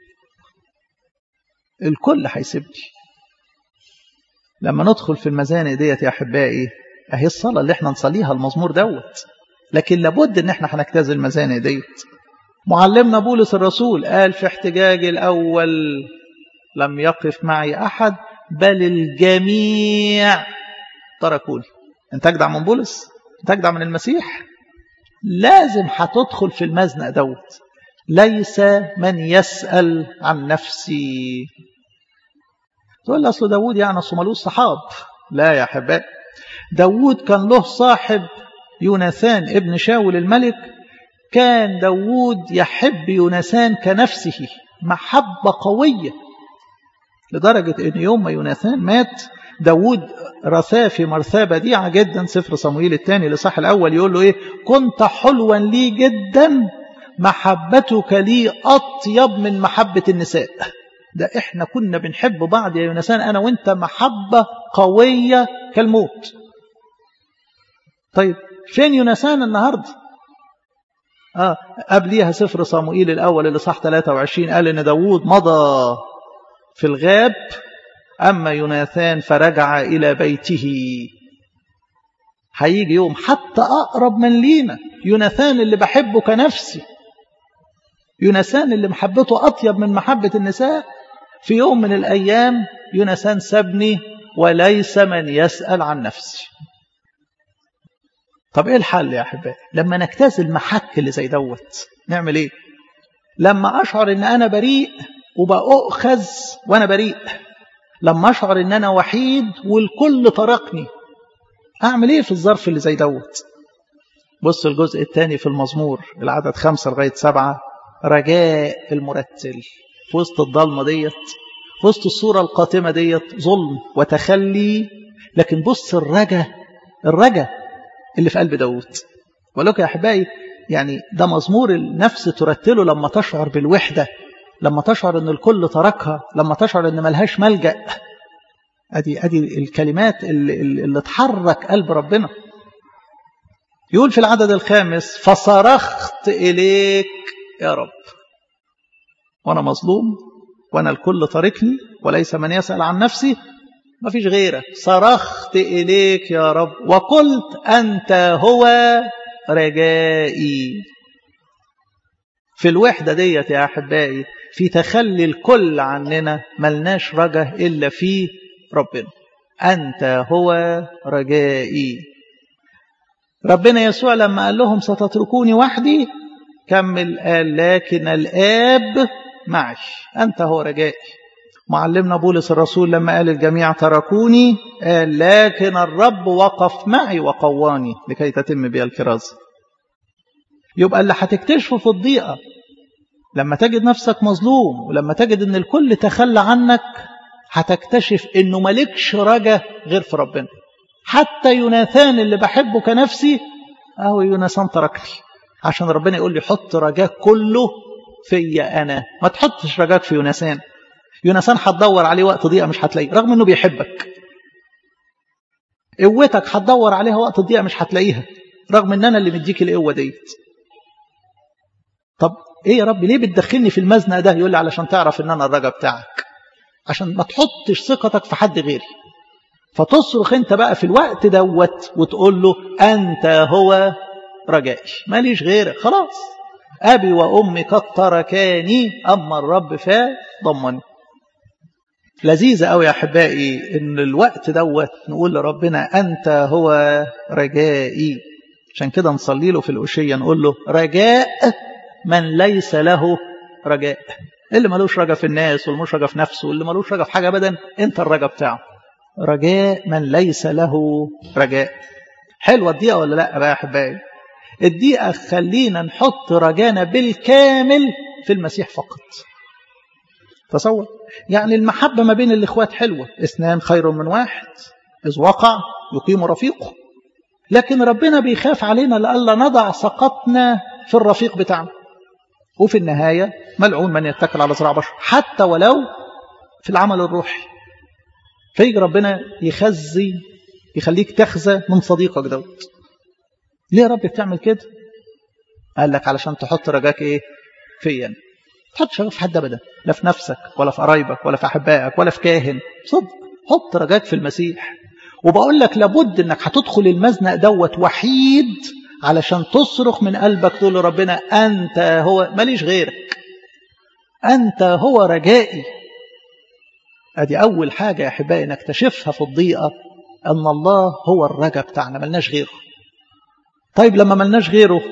الكل هيسيبني. لما ندخل في المزانق ديت يا أحبائي، أهي الصلاة اللي احنا نصليها المزمور دوت، لكن لابد ان احنا هنجتاز المزانق ديت. معلمنا بولس الرسول قال في احتجاج الأول: لم يقف معي أحد بل الجميع تركوني. انت أجدع من بولس؟ انت أجدع من المسيح؟ لازم هتدخل في المزنق دوت. ليس من يسأل عن نفسي. تقول لي أصل داود يعني أصل ملوش صحاب. لا يا حباب، داود كان له صاحب يوناثان ابن شاول الملك. كان داود يحب يوناثان كنفسه محبة قوية، لدرجة أن يوم ما يوناثان مات داود رثاه في مرثاه بديعة جدا. سفر صموئيل الثاني لصح الأول يقول له إيه؟ كنت حلوا لي جدا، محبتك لي أطيب من محبة النساء. ده إحنا كنا بنحب بعض يا يوناثان، أنا وإنت محبة قوية كالموت. طيب فين يوناثان النهاردة؟ آه قبليها سفر صموئيل الأول اللي صح ثلاثة وعشرين قال إن داود مضى في الغاب، أما يوناثان فرجع إلى بيته. هيجي يوم حتى أقرب من لينا، يوناثان اللي بحبه كنفسي، يوناثان اللي محبته أطيب من محبة النساء، في يوم من الأيام يوناثان سابني وليس من يسأل عن نفسي. طب إيه الحل يا أحبائي؟ لما نجتاز المحك اللي زي دوت نعمل إيه؟ لما أشعر إن أنا بريء وبأخذ وأنا بريء، لما أشعر إن أنا وحيد والكل تركني، أعمل إيه في الظرف اللي زي دوت؟ بص الجزء الثاني في المزمور العدد خمسة لغاية سبعة. رجاء المرتل في وسط الضلمة ديت، في وسط الصورة القاتمة ديت، ظلم وتخلي، لكن بص الرجاء، الرجاء اللي في قلب داود. ولك يا أحبائي، يعني ده مزمور النفس ترتله لما تشعر بالوحدة، لما تشعر أن الكل تركها، لما تشعر أن ملهاش ملجأ. أدي, أدي الكلمات اللي, اللي تحرك قلب ربنا. يقول في العدد الخامس: فصرخت إليك يا رب وأنا مظلوم، وأنا الكل تركني وليس من يسأل عن نفسي، ما فيش غيرك. صرخت إليك يا رب وقلت أنت هو رجائي. في الوحدة ديت يا أحبائي، في تخلي الكل عننا، ملناش رجاء إلا في ربنا. أنت هو رجائي. ربنا يسوع لما قال لهم ستتركوني وحدي، كمل قال: لكن الآب معي. أنت هو رجائي. معلمنا بولس الرسول لما قال الجميع تركوني، قال: لكن الرب وقف معي وقواني لكي تتم بي الكرازة. يبقى اللي هتكتشفه في الضيقة لما تجد نفسك مظلوم ولما تجد ان الكل تخلى عنك هتكتشف انه مالكش رجا غير في ربنا. حتى يوناثان اللي بحبه كنفسي اهو يوناثان تركني، عشان ربنا يقول لي حط رجاك كله فيا انا، ما تحطش رجاك في يوناثان. يوناثان هتدور عليه وقت ضيقه مش هتلاقيه رغم انه بيحبك. قوتك هتدور عليها وقت الضيقه مش هتلاقيها رغم ان انا اللي مديك القوه ديت. طب ايه يا رب ليه بتدخلني في المزنق ده؟ يقول لي علشان تعرف ان انا الرجا بتاعك، عشان ما تحطش ثقتك في حد غيري. فتصرخ انت بقى في الوقت دوت وتقول له انت هو رجائي، ماليش غيرك، خلاص ابي وامي قد تركاني اما الرب فضمني. لذيذه قوي يا احبائي ان الوقت دوت نقول لربنا انت هو رجائي. عشان كده نصلي له في الأشية نقول له رجاء من ليس له رجاء. اللي ملوش رجاء في الناس واللي ملوش رجاء في نفسه واللي ملوش رجاء في حاجة أبدا، انت الرجاء بتاعه. رجاء من ليس له رجاء. حلوة الدقيقة ولا لا بقى يا احبائي؟ الدقيقة خلينا نحط رجانا بالكامل في المسيح فقط. تصور يعني المحبة ما بين الإخوات حلوة، اثنان خير من واحد إذ وقع يقيم رفيقه. لكن ربنا بيخاف علينا لألا نضع ثقتنا في الرفيق بتاعنا، وفي النهاية ملعون من يتكل على ذراع بشر حتى ولو في العمل الروحي. فيجي ربنا يخزي يخليك تخزى من صديقك دوت. ليه يا رب بتعمل كده؟ قال لك علشان تحط رجاك ايه فيا. ما تحطش رجاك في حد ابدا، لا في نفسك ولا في قرايبك ولا في احبائك ولا في كاهن. صدق حط رجاك في المسيح. وبقول لك لابد انك هتدخل المزنق دوت وحيد علشان تصرخ من قلبك تقول لربنا انت هو، ماليش غيرك، انت هو رجائي. ادي اول حاجه يا احبائي نكتشفها في الضيقه، ان الله هو الرجاء بتاعنا، ملناش غيره. طيب لما ملناش غيره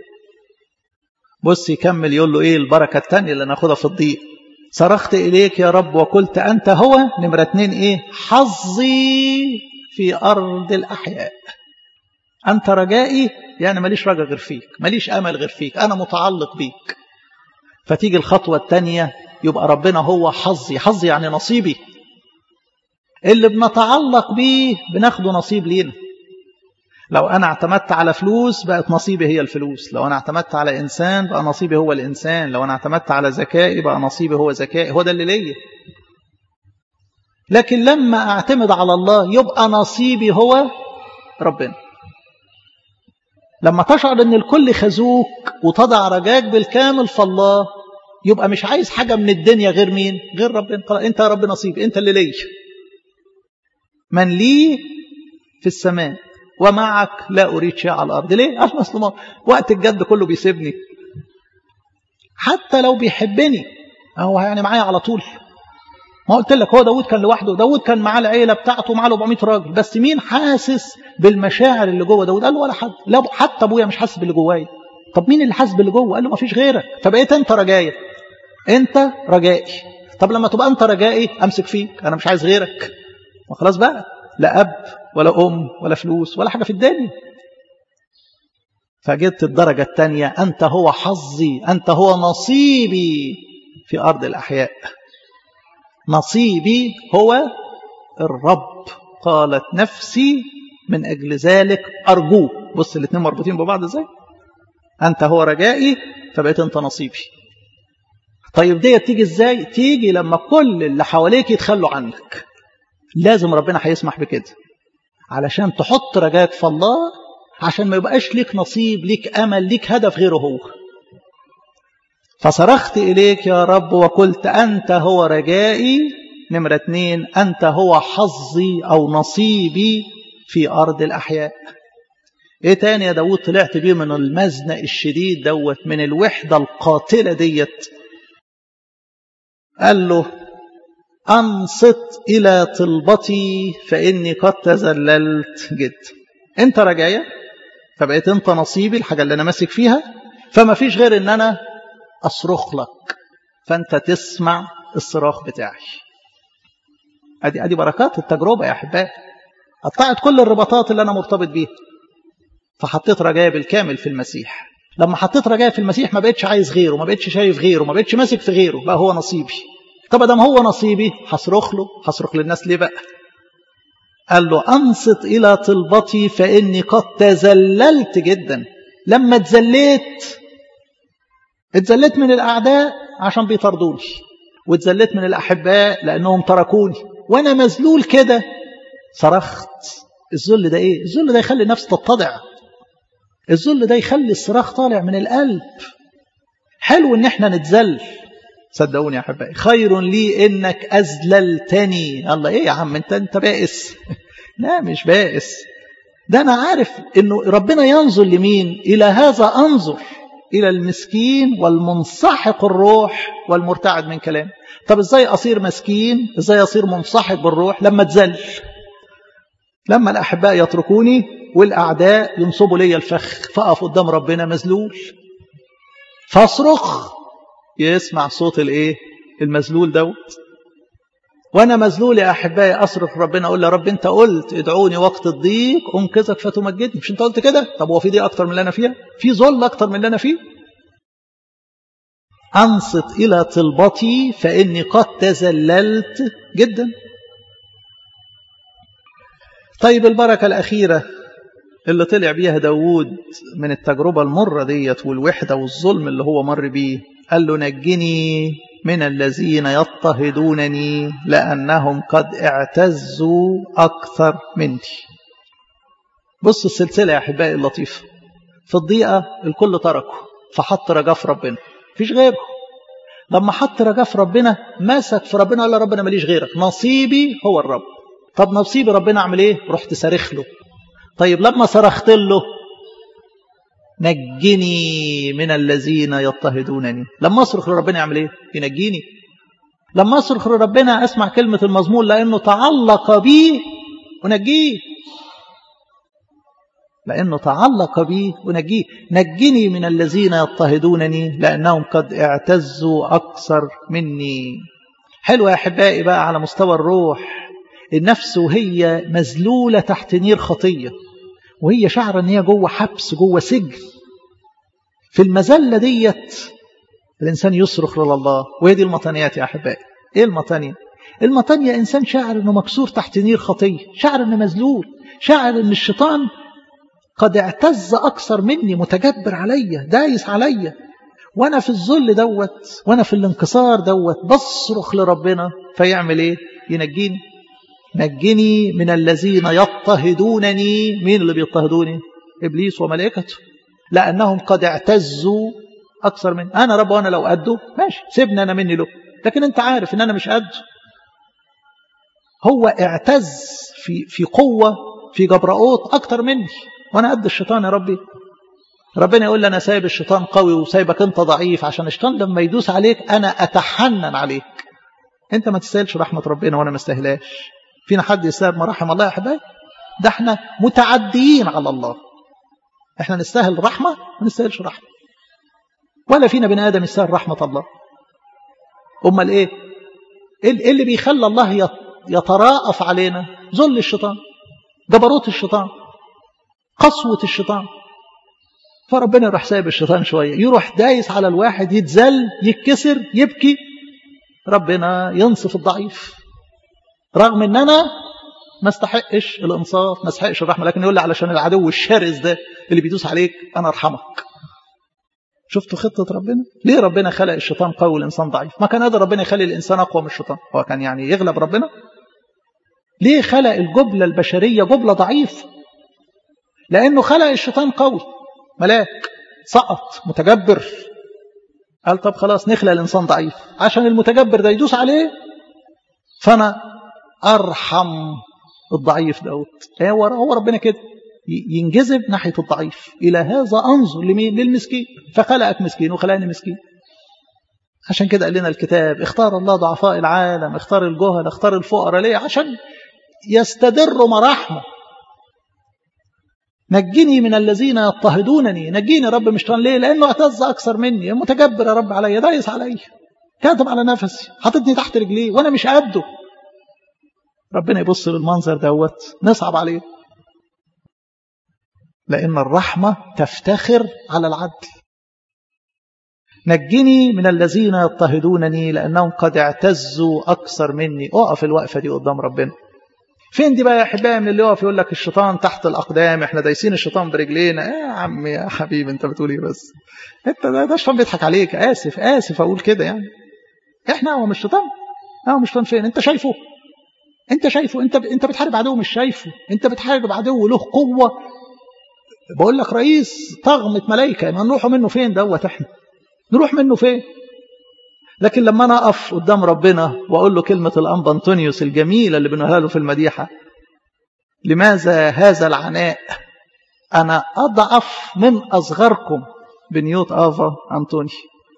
بص يكمل يقول له ايه البركه الثانيه اللي ناخدها في الضيق. صرخت اليك يا رب وقلت انت هو نمره اتنين ايه حظي في ارض الاحياء. انت رجائي يعني ماليش رجاء غير فيك، ماليش امل غير فيك، انا متعلق بيك. فتيجي الخطوه الثانيه يبقى ربنا هو حظي. حظي يعني نصيبي، اللي بنتعلق بيه بناخده نصيب لينا. لو أنا اعتمدت على فلوس بقت نصيبي هي الفلوس، لو أنا اعتمدت على إنسان بقى نصيبي هو الإنسان، لو أنا اعتمدت على ذكائي بقى نصيبي هو ذكائي، هو ده اللي ليا. لكن لما أعتمد على الله يبقى نصيبي هو ربنا. لما تشعر أن الكل خزوك وتضع رجاك بالكامل في الله يبقى مش عايز حاجة من الدنيا غير مين؟ غير ربنا. أنت يا رب نصيبي، أنت اللي ليا. من لي في السماء ومعك لا أريد شيء على الأرض. ليه؟ عشان أصلا وقت الجد كله بيسيبني. حتى لو بيحبني هو يعني معايا على طول. ما قلت لك هو داود كان لوحده، داود كان معاه العيلة بتاعته معاه أربعمائة راجل، بس مين حاسس بالمشاعر اللي جوه داود؟ قال له ولا حد، لا حتى أبويا مش حاسس باللي جوايا. طب مين اللي حاسس باللي جوه؟ قال له ما فيش غيرك. فبقيت أنت رجائي، أنت رجائي. طب لما تبقى أنت رجائي أمسك فيك، أنا مش عايز غيرك. وخلاص بقى، لا أب ولا أم ولا فلوس ولا حاجة في الدنيا. فجدت الدرجة الثانية، أنت هو حظي، أنت هو نصيبي في أرض الأحياء. نصيبي هو الرب، قالت نفسي من أجل ذلك أرجوه. بص الاثنين مربوطين ببعض ازاي؟ أنت هو رجائي فبقيت أنت نصيبي. طيب دي تيجي ازاي؟ تيجي لما كل اللي حواليك يتخلوا عنك. لازم ربنا هيسمح بكده علشان تحط رجاك في الله، عشان ما يبقاش ليك نصيب، ليك أمل، ليك هدف غيره هو. فصرخت إليك يا رب وقلت أنت هو رجائي. نمرة اتنين أنت هو حظي أو نصيبي في أرض الأحياء. إيه تاني يا داود طلعت بيه من المزنق الشديد دوت، من الوحدة القاتلة ديت؟ قال له أنصت إلى طلبتي فإني قد تذللت جدا. أنت رجايا فبقيت أنت نصيبي، الحاجة اللي أنا ماسك فيها، فما فيش غير أن أنا أصرخ لك فأنت تسمع الصراخ بتاعي. أدي أدي بركات التجربة يا أحبائي. قطعت كل الرباطات اللي أنا مرتبط بيها، فحطيت رجايا بالكامل في المسيح. لما حطيت رجاء في المسيح ما بقتش عايز غيره، ما بقتش شايف غيره، ما بقتش ماسك في غيره، بقى هو نصيبي. طب ادام هو نصيبي هصرخ له، هصرخ للناس ليه بقى؟ قال له انصت الى طلبتي فاني قد تذللت جدا. لما اتذليت اتذليت من الاعداء عشان بيطردوني، واتذليت من الاحباء لانهم تركوني، وانا مذلول كده صرخت. الذل ده ايه؟ الذل ده يخلي النفس تتضع، الذل ده يخلي الصراخ طالع من القلب. حلو ان احنا نتذل، صدقوني يا احبائي، خير لي انك اذللتني. الله ايه يا عم انت انت بائس؟ لا مش بائس، ده انا عارف انه ربنا ينظر لمين. الى هذا انظر، الى المسكين والمنسحق الروح والمرتعد من كلام. طب ازاي اصير مسكين؟ ازاي اصير منسحق بالروح؟ لما اتذل، لما الاحباء يتركوني والاعداء ينصبوا لي الفخ، فاقف قدام ربنا مذلول، فاصرخ يسمع صوت الايه؟ المذلول دوت. وانا مذلول يا احبائي اصرخ ربنا، اقول له يا رب انت قلت ادعوني وقت الضيق انقذك فتمجدني، مش انت قلت كده؟ طب هو في دي اكتر من اللي انا فيها؟ في ذل اكتر من اللي انا فيه؟ انصت الى طلبتي فاني قد تذللت جدا. طيب البركه الاخيره اللي طلع بيها داود من التجربه المره ديت والوحده والظلم اللي هو مر بيه، قال له نجني من الذين يضطهدونني لأنهم قد اعتزوا أكثر مني. بص السلسلة يا أحبائي اللطيفة، في الضيقة الكل تركه فحط رجاء في ربنا، فيش غيره. لما حط رجاء في ربنا مسك في ربنا، قال له ربنا ماليش غيرك، نصيبي هو الرب. طب نصيبي ربنا أعمل إيه؟ رحت صارخ له. طيب لما صرخت له نجني من الذين يضطهدونني، لما اصرخ لربنا يعمل ايه؟ ينجيني. لما اصرخ لربنا اسمع كلمة المزمور لانه تعلق بي ونجيه، لانه تعلق بي ونجيه. نجني من الذين يضطهدونني لانهم قد اعتزوا اكثر مني. حلوة يا احبائي بقى على مستوى الروح، النفس وهي مذلولة تحت نير خطية، وهي شعر ان هي جوه حبس، جوه سجن، في المذلة ديت الانسان يصرخ لله. وهي دي المطانيات يا احبائي. ايه المطانية؟ المطانية انسان شاعر انه مكسور تحت نير خطية، شاعر انه مذلول، شاعر ان الشيطان قد اعتز اكثر مني، متجبر عليا، دايس عليا، وانا في الذل دوت، وانا في الانكسار دوت بصرخ لربنا فيعمل ايه؟ ينجيني. نجني من الذين يضطهدونني. مين اللي بيضطهدوني؟ إبليس وملائكته، لأنهم قد اعتزوا أكثر من أنا. رب وأنا لو قده ماشي، سيبني أنا مني له، لكن أنت عارف إن أنا مش قده. هو اعتز في في قوة في جبرؤوت أكثر مني، وأنا قد الشيطان يا ربي. ربنا يقول لي أنا سايب الشيطان قوي وسايبك أنت ضعيف، عشان الشيطان لما يدوس عليك أنا أتحنن عليك. أنت ما تستاهلش رحمة ربنا وأنا ما استاهلاش. فينا حد يستاهل مراحم الله يا حبايبي؟ ده احنا متعديين على الله. احنا نستاهل رحمة ما نستاهلش رحمة، ولا فينا بني آدم يستاهل رحمة الله. امال ايه؟ ايه اللي بيخلى الله يتراءف علينا؟ ذل الشيطان، جبروت الشيطان، قسوة الشيطان. فربنا يروح سايب الشيطان شوية، يروح دايس على الواحد، يتذل، يتكسر، يبكي، ربنا ينصف الضعيف، رغم ان انا ما استحقش الانصاف، ما استحقش الرحمه، لكن يقول لي علشان العدو الشرس ده اللي بيدوس عليك انا ارحمك. شفتوا خطه ربنا؟ ليه ربنا خلق الشيطان قوي والانسان ضعيف؟ ما كان قادر ربنا يخلي الانسان اقوى من الشيطان، هو كان يعني يغلب ربنا؟ ليه خلق الجبله البشريه جبله ضعيف؟ لانه خلق الشيطان قوي، ملاك سقط متجبر، قال طب خلاص نخلق الانسان ضعيف عشان المتجبر ده يدوس عليه، فانا ارحم الضعيف دوت. هو هو ربنا كده ينجذب ناحيه الضعيف. الى هذا انظر لمين؟ للمسكين، فخلقك مسكين وخلقني مسكين. عشان كده قال لنا الكتاب اختار الله ضعفاء العالم، اختار الجهل، اختار الفقراء. ليه؟ عشان يستدروا مراحمه. نجني من الذين يضطهدونني، نجيني يا رب مش طن. ليه؟ لانه اعتز اكثر مني، متجبر يا رب عليا، دايس عليا، كاتب على نفسي، حاططني تحت رجليه وانا مش قده. ربنا يبص للمنظر دوت نصعب عليه، لأن الرحمة تفتخر على العدل. نجني من الذين يضطهدونني لأنهم قد اعتزوا أكثر مني. أقف الوقفة دي قدام ربنا. فين دي بقى يا أحبائي من اللي يقف يقول لك الشيطان تحت الأقدام، احنا دايسين الشيطان برجلينا؟ ايه يا عم يا حبيبي انت بتقول ايه بس؟ انت ده, ده الشيطان بيضحك عليك. آسف آسف أقول كده يعني. احنا هو مش شيطان؟ هو مش شيطان فين؟ انت شايفه؟ انت شايفه؟ انت انت بتحارب عدو مش شايفه؟ انت بتحارب عدو له قوة. بقول لك رئيس طغمة ملايكة، ما نروحوا منه فين دوت؟ احنا نروح منه فين؟ لكن لما انا اقف قدام ربنا واقول له كلمة الأنبا أنطونيوس الجميلة اللي بنقولها له في المديحة: لماذا هذا العناء؟ انا اضعف من اصغركم بنيوت افا أنطوني.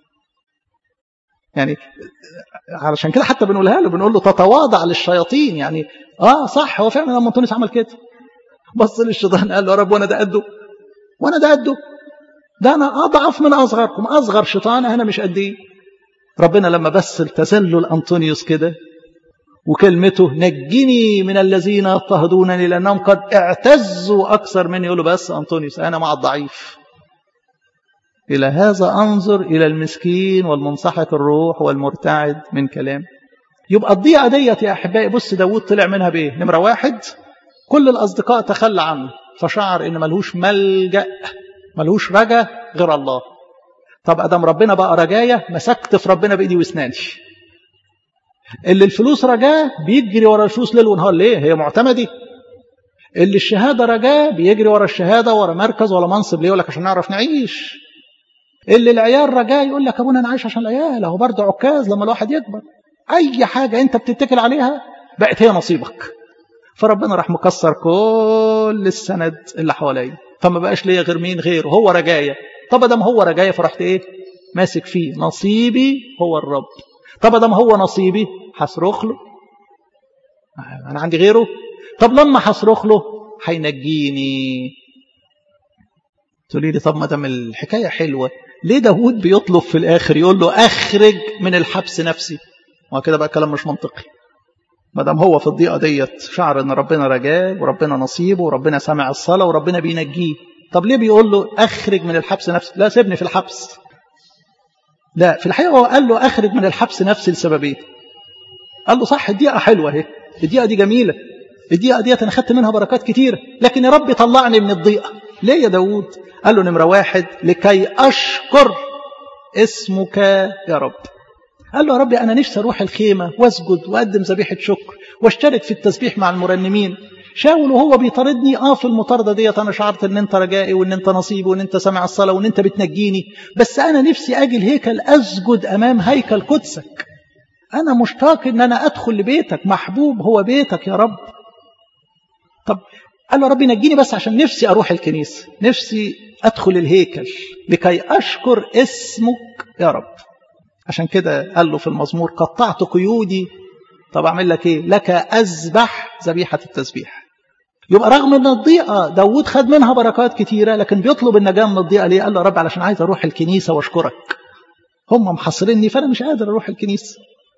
يعني علشان كده حتى بنقولها له، بنقول له تتواضع للشياطين. يعني اه صح، هو فعلا لما أنطونيوس عمل كده بص للشيطان قال له: يا رب وانا ده قده؟ وانا ده قده؟ ده انا اضعف من اصغركم، اصغر شيطان انا مش قد ايه. ربنا لما بس التذلل أنطونيوس كده وكلمته: نجني من الذين يضطهدونني لأنهم قد اعتزوا أكثر مني، يقول له: بس أنطونيوس أنا مع الضعيف. إلى هذا أنظر إلى المسكين والمنسحق الروح والمرتعد من كلام. يبقى الضيقة ديت يا أحبائي، بص داود طلع منها بإيه؟ نمرة واحد، كل الأصدقاء تخلى عنه، فشعر إن ملهوش ملجأ، ملهوش رجا غير الله. طب أدم ربنا بقى رجاية، مسكت في ربنا بإيدي واسناني. اللي الفلوس رجاه بيجري ورا الفلوس ليل ونهار. ليه؟ هي معتمدي. اللي الشهادة رجاه بيجري ورا الشهادة، ورا مركز ولا منصب. ليه؟ يقول لك عشان نعرف نعيش. اللي العيال رجاه يقول لك أبونا أنا عايش عشان العيال، أهو برضه عكاز لما الواحد يكبر. أي حاجة أنت بتتكل عليها بقت هي نصيبك. فربنا راح مكسر كل السند اللي حواليه، فما بقاش ليا غير مين؟ غيره. هو رجاية. طب دام هو رجاية فرحت إيه؟ ماسك فيه. نصيبي هو الرب. طب دام هو نصيبي هصرخ له، أنا عندي غيره؟ طب لما هصرخ له هينجيني. تقولي لي: طب ما دام الحكاية حلوة ليه داود بيطلب في الآخر يقول له: أخرج من الحبس نفسي؟ ما كده بقى كلام مش منطقي. ما دام هو في الضيقة ديت شعر إن ربنا رجاه وربنا نصيبه وربنا سمع الصلاة وربنا بينجيه، طب ليه بيقول له أخرج من الحبس نفسي؟ لا سيبني في الحبس. لا، في الحقيقة هو قال له أخرج من الحبس نفسي لسببين. قال له: صح الضيقة حلوة اهي، الضيقة دي جميلة، الضيقة ديت أنا خدت منها بركات كتيرة، لكن يا رب طلعني من الضيقة. ليه يا داود؟ قال له: نمرة واحد، لكي أشكر اسمك يا رب. قال له: يا رب أنا نفسي أروح الخيمة واسجد وأقدم ذبيحة شكر واشترك في التسبيح مع المرنمين. شاول وهو بيطاردني اه في المطاردة ديت أنا شعرت أن أنت رجائي وأن أنت نصيبي وأن أنت سامع الصلاة وأن أنت بتنجيني، بس أنا نفسي أجي الهيكل أسجد أمام هيكل قدسك. أنا مشتاق أن أنا أدخل لبيتك، محبوب هو بيتك يا رب. طب قال له: ربي نجيني بس عشان نفسي أروح الكنيسة، نفسي أدخل الهيكل لكي أشكر اسمك يا رب. عشان كده قال له في المزمور: قطعت قيودي. طب أعمل لك إيه؟ لك أذبح ذبيحة التسبيح. يبقى رغم أن الضيقة داود خد منها بركات كتيرة، لكن بيطلب النجاة من الضيقة. ليه؟ قال له: رب علشان عايز أروح الكنيسة واشكرك، هم محصريني فأنا مش قادر أروح الكنيسة.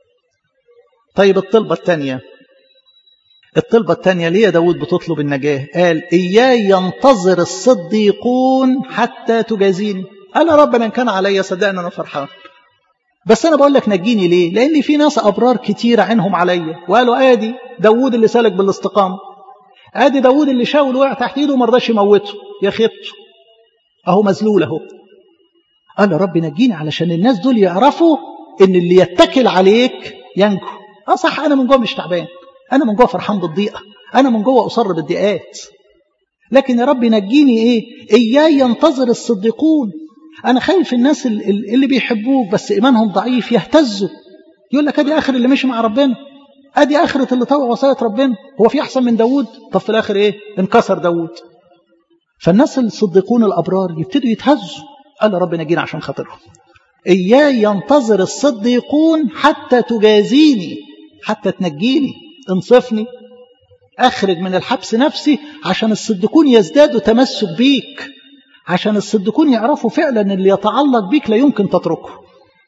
طيب الطلبة الثانية، الطلبة الثانية ليه داود بتطلب النجاة؟ قال: إياي ينتظر الصديقون حتى تجازيني. قال: يا رب أنا كان عليا صدقني أنا فرحان، بس أنا بقول لك نجيني ليه؟ لأن في ناس أبرار كتير عينهم عليا، وقالوا آدي داود اللي سالك بالاستقامة، آدي داود اللي شاول وقع تحت إيده وما رضاش يموته يا خيبته، أهو مذلول أهو. قال: يا رب نجيني علشان الناس دول يعرفوا إن اللي يتكل عليك ينجو. أه صح، أنا من جوه مش تعبان، أنا من جوه فرحان بالضيقة، أنا من جوه أصر بالضيقات، لكن يا رب نجيني إيه؟ إياي ينتظر الصديقون. أنا خايف الناس اللي بيحبوك بس إيمانهم ضعيف يهتزوا، يقول لك أدي آخر اللي مشي مع ربنا، أدي آخرة اللي طوع وصاية ربنا، هو في أحسن من داود؟ طب في الآخر إيه؟ انكسر داود. فالناس الصديقون الأبرار يبتدوا يتهزوا. قال: يا رب نجينا عشان خاطرهم. إياي ينتظر الصديقون حتى تجازيني، حتى تنجيني، انصفني، أخرج من الحبس نفسي، عشان الصديقون يزدادوا تمسك بيك، عشان الصديقون يعرفوا فعلا أن اللي يتعلق بيك لا يمكن تتركه.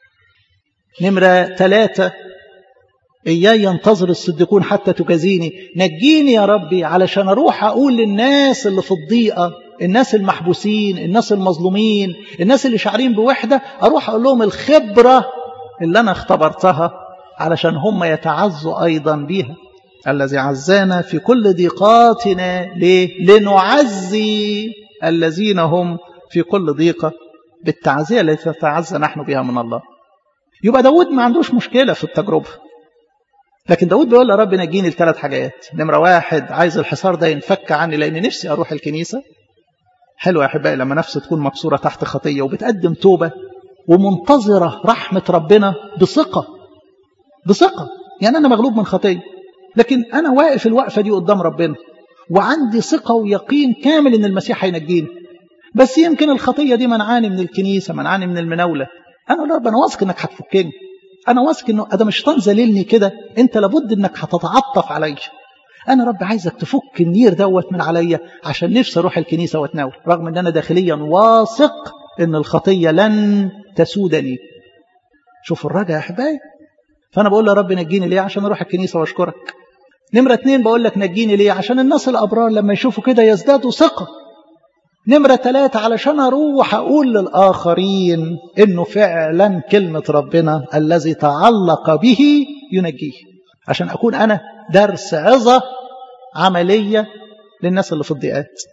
نمرة ثلاثة، إياي ينتظر الصديقون حتى تجازيني. نجيني يا ربي علشان أروح أقول للناس اللي في الضيقة الناس المحبوسين، الناس المظلومين، الناس اللي شعرين بوحدة، أروح أقول لهم الخبرة اللي أنا اختبرتها علشان هم يتعزوا أيضا بيها. الذي عزانا في كل ضيقاتنا ليه؟ لنعزي الذين هم في كل ضيقة بالتعزية التي تتعزى نحن بها من الله. يبقى داود ما عندوش مشكلة في التجربة، لكن داود بيقول يا رب نجيني لثلاث حاجات. نمرة واحد، عايز الحصار ده ينفك عني لأن نفسي أروح الكنيسة. حلو يا أحبائي لما نفس تكون مكسورة تحت خطية وبتقدم توبة ومنتظرة رحمة ربنا بثقة بثقة. يعني أنا مغلوب من خطية، لكن أنا واقف الوقفة دي قدام ربنا وعندي ثقة ويقين كامل إن المسيح هينجيني. بس يمكن الخطية دي منعاني من الكنيسة، منعاني من المناولة. أنا أقول يا رب أنا واثق إنك هتفكني، أنا واثق إنه أدم الشيطان ذليلني كده، أنت لابد إنك هتتعطف عليا. أنا رب عايزك تفك النير دوت من عليا عشان نفسي أروح الكنيسة وأتناول، رغم إن أنا داخليا واثق إن الخطية لن تسودني. شوف الرجاء يا أحبائي. فأنا بقول يا رب نجيني ليه؟ عشان أروح الكنيسة وأشكرك. نمرة اتنين بقول لك نجيني ليه؟ عشان الناس الأبرار لما يشوفوا كده يزدادوا ثقة. نمرة ثلاثة علشان أروح أقول للآخرين إنه فعلا كلمة ربنا الذي تعلق به ينجيه، عشان أكون أنا درس عظة عملية للناس اللي في الضيقات.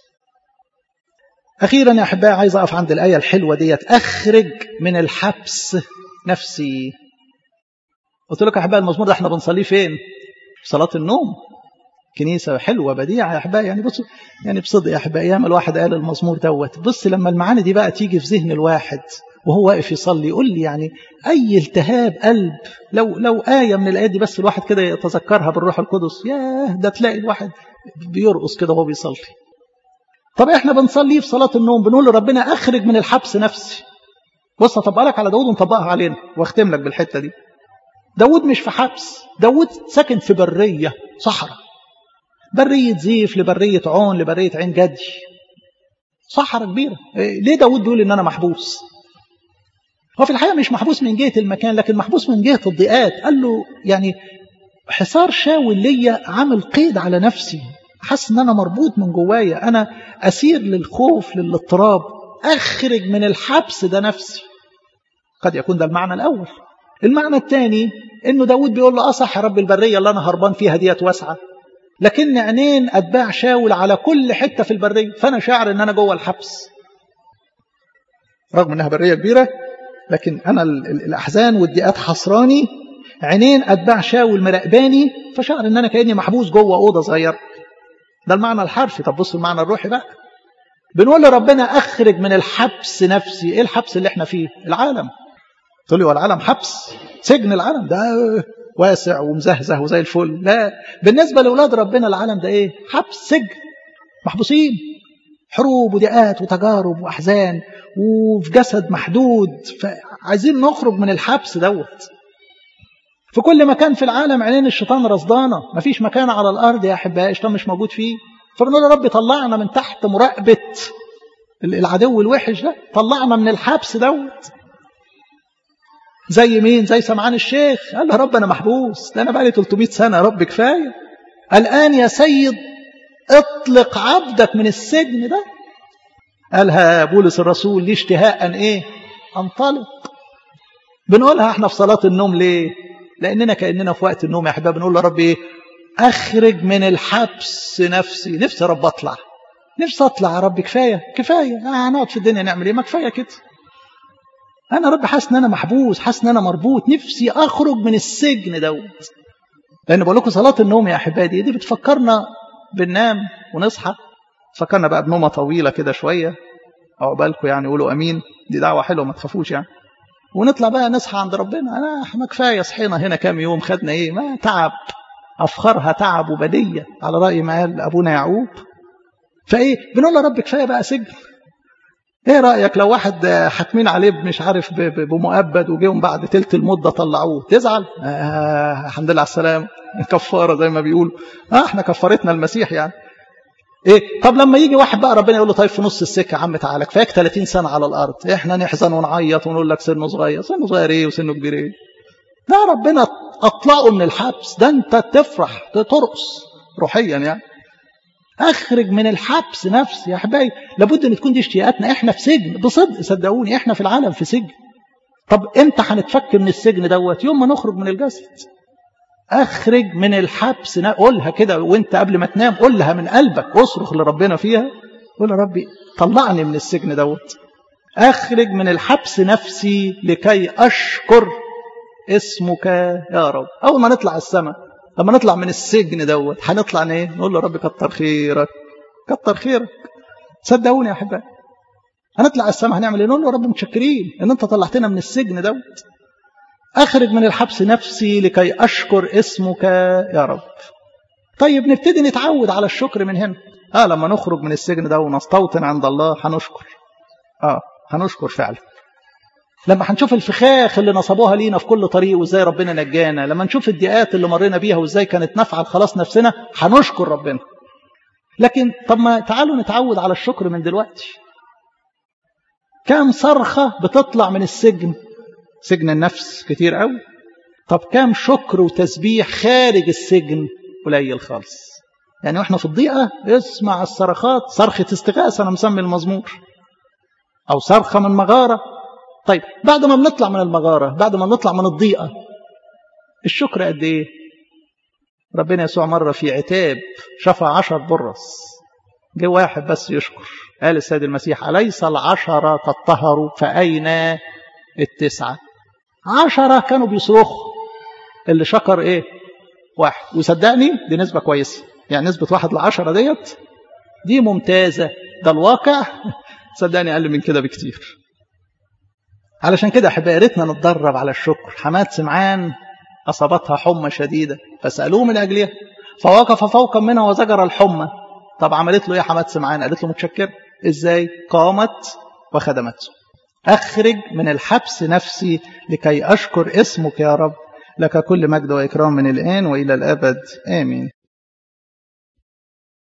أخيرا يا أحبائي عايز أقف عند الآية الحلوة ديت، أخرج من الحبس نفسي. قلت لك يا أحبائي المزمور ده احنا بنصليه فين؟ في صلاة النوم. كنيسة حلوة بديعة يا أحبائي. يعني بصوا يعني بصدق يا أحبائي أيام الواحد قال المزمور دوت، بص لما المعاني دي بقى تيجي في ذهن الواحد وهو واقف يصلي يقول لي يعني أي التهاب قلب، لو لو آية من الآيات دي بس الواحد كده يتذكرها بالروح القدس، ياه ده تلاقي الواحد بيرقص كده وهو بيصلي. طب احنا بنصلي في صلاة النوم بنقول لربنا أخرج من الحبس نفسي. بص هطبق لك على داود ونطبقها علينا واختم لك بالحتة دي. داود مش في حبس، داود ساكن في برية صحراء، برية زيف لبرية عون لبرية عين جدي، صحراء كبيرة. ليه داود بيقول إن أنا محبوس؟ هو في الحقيقة مش محبوس من جهة المكان، لكن محبوس من جهة الضيقات. قال له يعني حصار شاول ليا عامل قيد على نفسي، حاسس إن أنا مربوط من جوايا، أنا أسير للخوف للاضطراب. أخرج من الحبس ده نفسي. قد يكون ده المعنى الأول. المعنى الثاني إنه داود بيقول له أصح يا رب البرية اللي أنا هربان فيها ديت واسعة، لكن عينين أتباع شاول على كل حتة في البرية، فأنا شاعر إن أنا جوه الحبس رغم إنها برية كبيرة، لكن أنا الأحزان والضيقات حصراني، عينين أتباع شاول مراقباني، فشاعر إن أنا كأني محبوس جوه أوضة صغيرة. ده المعنى الحرفي. طب بصوا المعنى الروحي بقى. بنقول لربنا أخرج من الحبس نفسي. إيه الحبس اللي إحنا فيه؟ العالم. تقول لي هو العالم حبس؟ سجن العالم ده واسع ومزهزه وزي الفل. لا، بالنسبة لأولاد ربنا العالم ده إيه؟ حبس، سجن، محبوسين، حروب وضيقات وتجارب وأحزان وفي جسد محدود. فعايزين نخرج من الحبس دوت. في كل مكان في العالم عينين الشيطان رصدانة، مفيش مكان على الأرض يا أحبائي الشيطان مش موجود فيه. فبنقول يا رب طلعنا من تحت مراقبة العدو الوحش ده، طلعنا من الحبس دوت. زي مين؟ زي سمعان الشيخ. قال له يا رب أنا محبوس، ده أنا بقالي ثلاثمائة سنة يا رب كفاية. الآن يا سيد اطلق عبدك من السجن ده. قالها بولس الرسول لي اشتهاء أن إيه؟ أنطلق. بنقولها احنا في صلاة النوم ليه؟ لأننا كأننا في وقت النوم يا أحباب بنقول يا رب إيه؟ أخرج من الحبس نفسي. نفسي يا رب أطلع، نفسي أطلع يا رب. كفاية كفاية هنقعد في الدنيا نعمل إيه؟ ما كفاية كده. أنا رب حاسس إن أنا محبوس، حاسس إن أنا مربوط، نفسي أخرج من السجن دوت. لأن بقول لكم صلاة النوم يا أحبادي دي بتفكرنا بننام ونصحى، فكرنا بقى بنومة طويلة كده شوية، عقبالكم يعني قولوا أمين، دي دعوة حلوة ما تخافوش يعني. ونطلع بقى نصحى عند ربنا. أنا ما كفاية صحينا هنا كام يوم، خدنا إيه؟ ما تعب، أفخرها تعب وبدية على رأي ما قال أبونا يعقوب. فإيه بنقول له رب كفاية بقى سجن. ايه رأيك لو واحد حاكمين عليه مش عارف بمؤبد وجيهم بعد تلت المدة طلعوه، تزعل؟ آه الحمد لله على السلامة، كفارة زي ما بيقولوا. اه احنا كفارتنا المسيح يعني. ايه طب لما يجي واحد بقى ربنا يقول له طيب في نص السكة يا عم تعالى كفاية ثلاثين سنة على الأرض، احنا نحزن ونعيط ونقول لك سنه صغير، سنه صغير ايه وسنه كبير ايه؟ ده ربنا اطلعه من الحبس، ده انت تفرح ترقص روحيا يعني. أخرج من الحبس نفسي. يا حبايبي لابد أن تكون دي اشتياقاتنا. إحنا في سجن بصدق، صدقوني إحنا في العالم في سجن. طب إمتى هنتفك من السجن دوت؟ يوم ما نخرج من الجسد. أخرج من الحبس، قولها كده وانت قبل ما تنام، قولها من قلبك، اصرخ لربنا فيها، قول يا ربي طلعني من السجن دوت. أخرج من الحبس نفسي لكي أشكر اسمك يا رب. أول ما نطلع السماء، لما نطلع من السجن دوت هنطلع ايه؟ نقول له ربي كتر خيرك، كتر خيرك. صدقوني يا أحبائي هنطلع السماء هنعمل ايه؟ نقول له رب متشكرين ان انت طلعتنا من السجن دوت. أخرج من الحبس نفسي لكي أشكر اسمك يا رب. طيب نبتدي نتعود على الشكر من هنا. آه لما نخرج من السجن ده ونستوطن عند الله هنشكر. آه هنشكر فعلا. لما هنشوف الفخاخ اللي نصبوها لينا في كل طريق وإزاي ربنا نجانا، لما نشوف الضيقات اللي مرينا بيها وإزاي كانت نافعة لخلاص نفسنا، هنشكر ربنا. لكن طب ما تعالوا نتعود على الشكر من دلوقتي. كام صرخة بتطلع من السجن، سجن النفس كتير قوي. طب كام شكر وتسبيح خارج السجن؟ قليل خالص. يعني واحنا في الضيقة اسمع الصرخات، صرخة استغاثة أنا مسمي المزمور، أو صرخة من مغارة. طيب بعد ما بنطلع من المغارة، بعد ما بنطلع من الضيقة، الشكر قد إيه؟ ربنا يسوع مرة في عتاب شفع عشر برص، جه واحد بس يشكر. قال السيد المسيح أليس العشرة قد طهروا فأين التسعة؟ عشرة كانوا بيصرخوا، اللي شكر إيه؟ واحد. وصدقني دي نسبة كويسة، يعني نسبة واحد لعشرة ديت دي ممتازة. ده الواقع صدقني أقل من كده بكتير. علشان كده حبايرتنا نتدرب على الشكر. حماة سمعان أصابتها حمى شديدة فسألوه من أجلها فوقف فوقا منها وزجر الحمى. طب عملت له إيه حماة سمعان؟ قالت له متشكر. إزاي؟ قامت وخدمته. أخرج من الحبس نفسي لكي أشكر اسمك يا رب، لك كل مجد وإكرام من الآن وإلى الأبد آمين.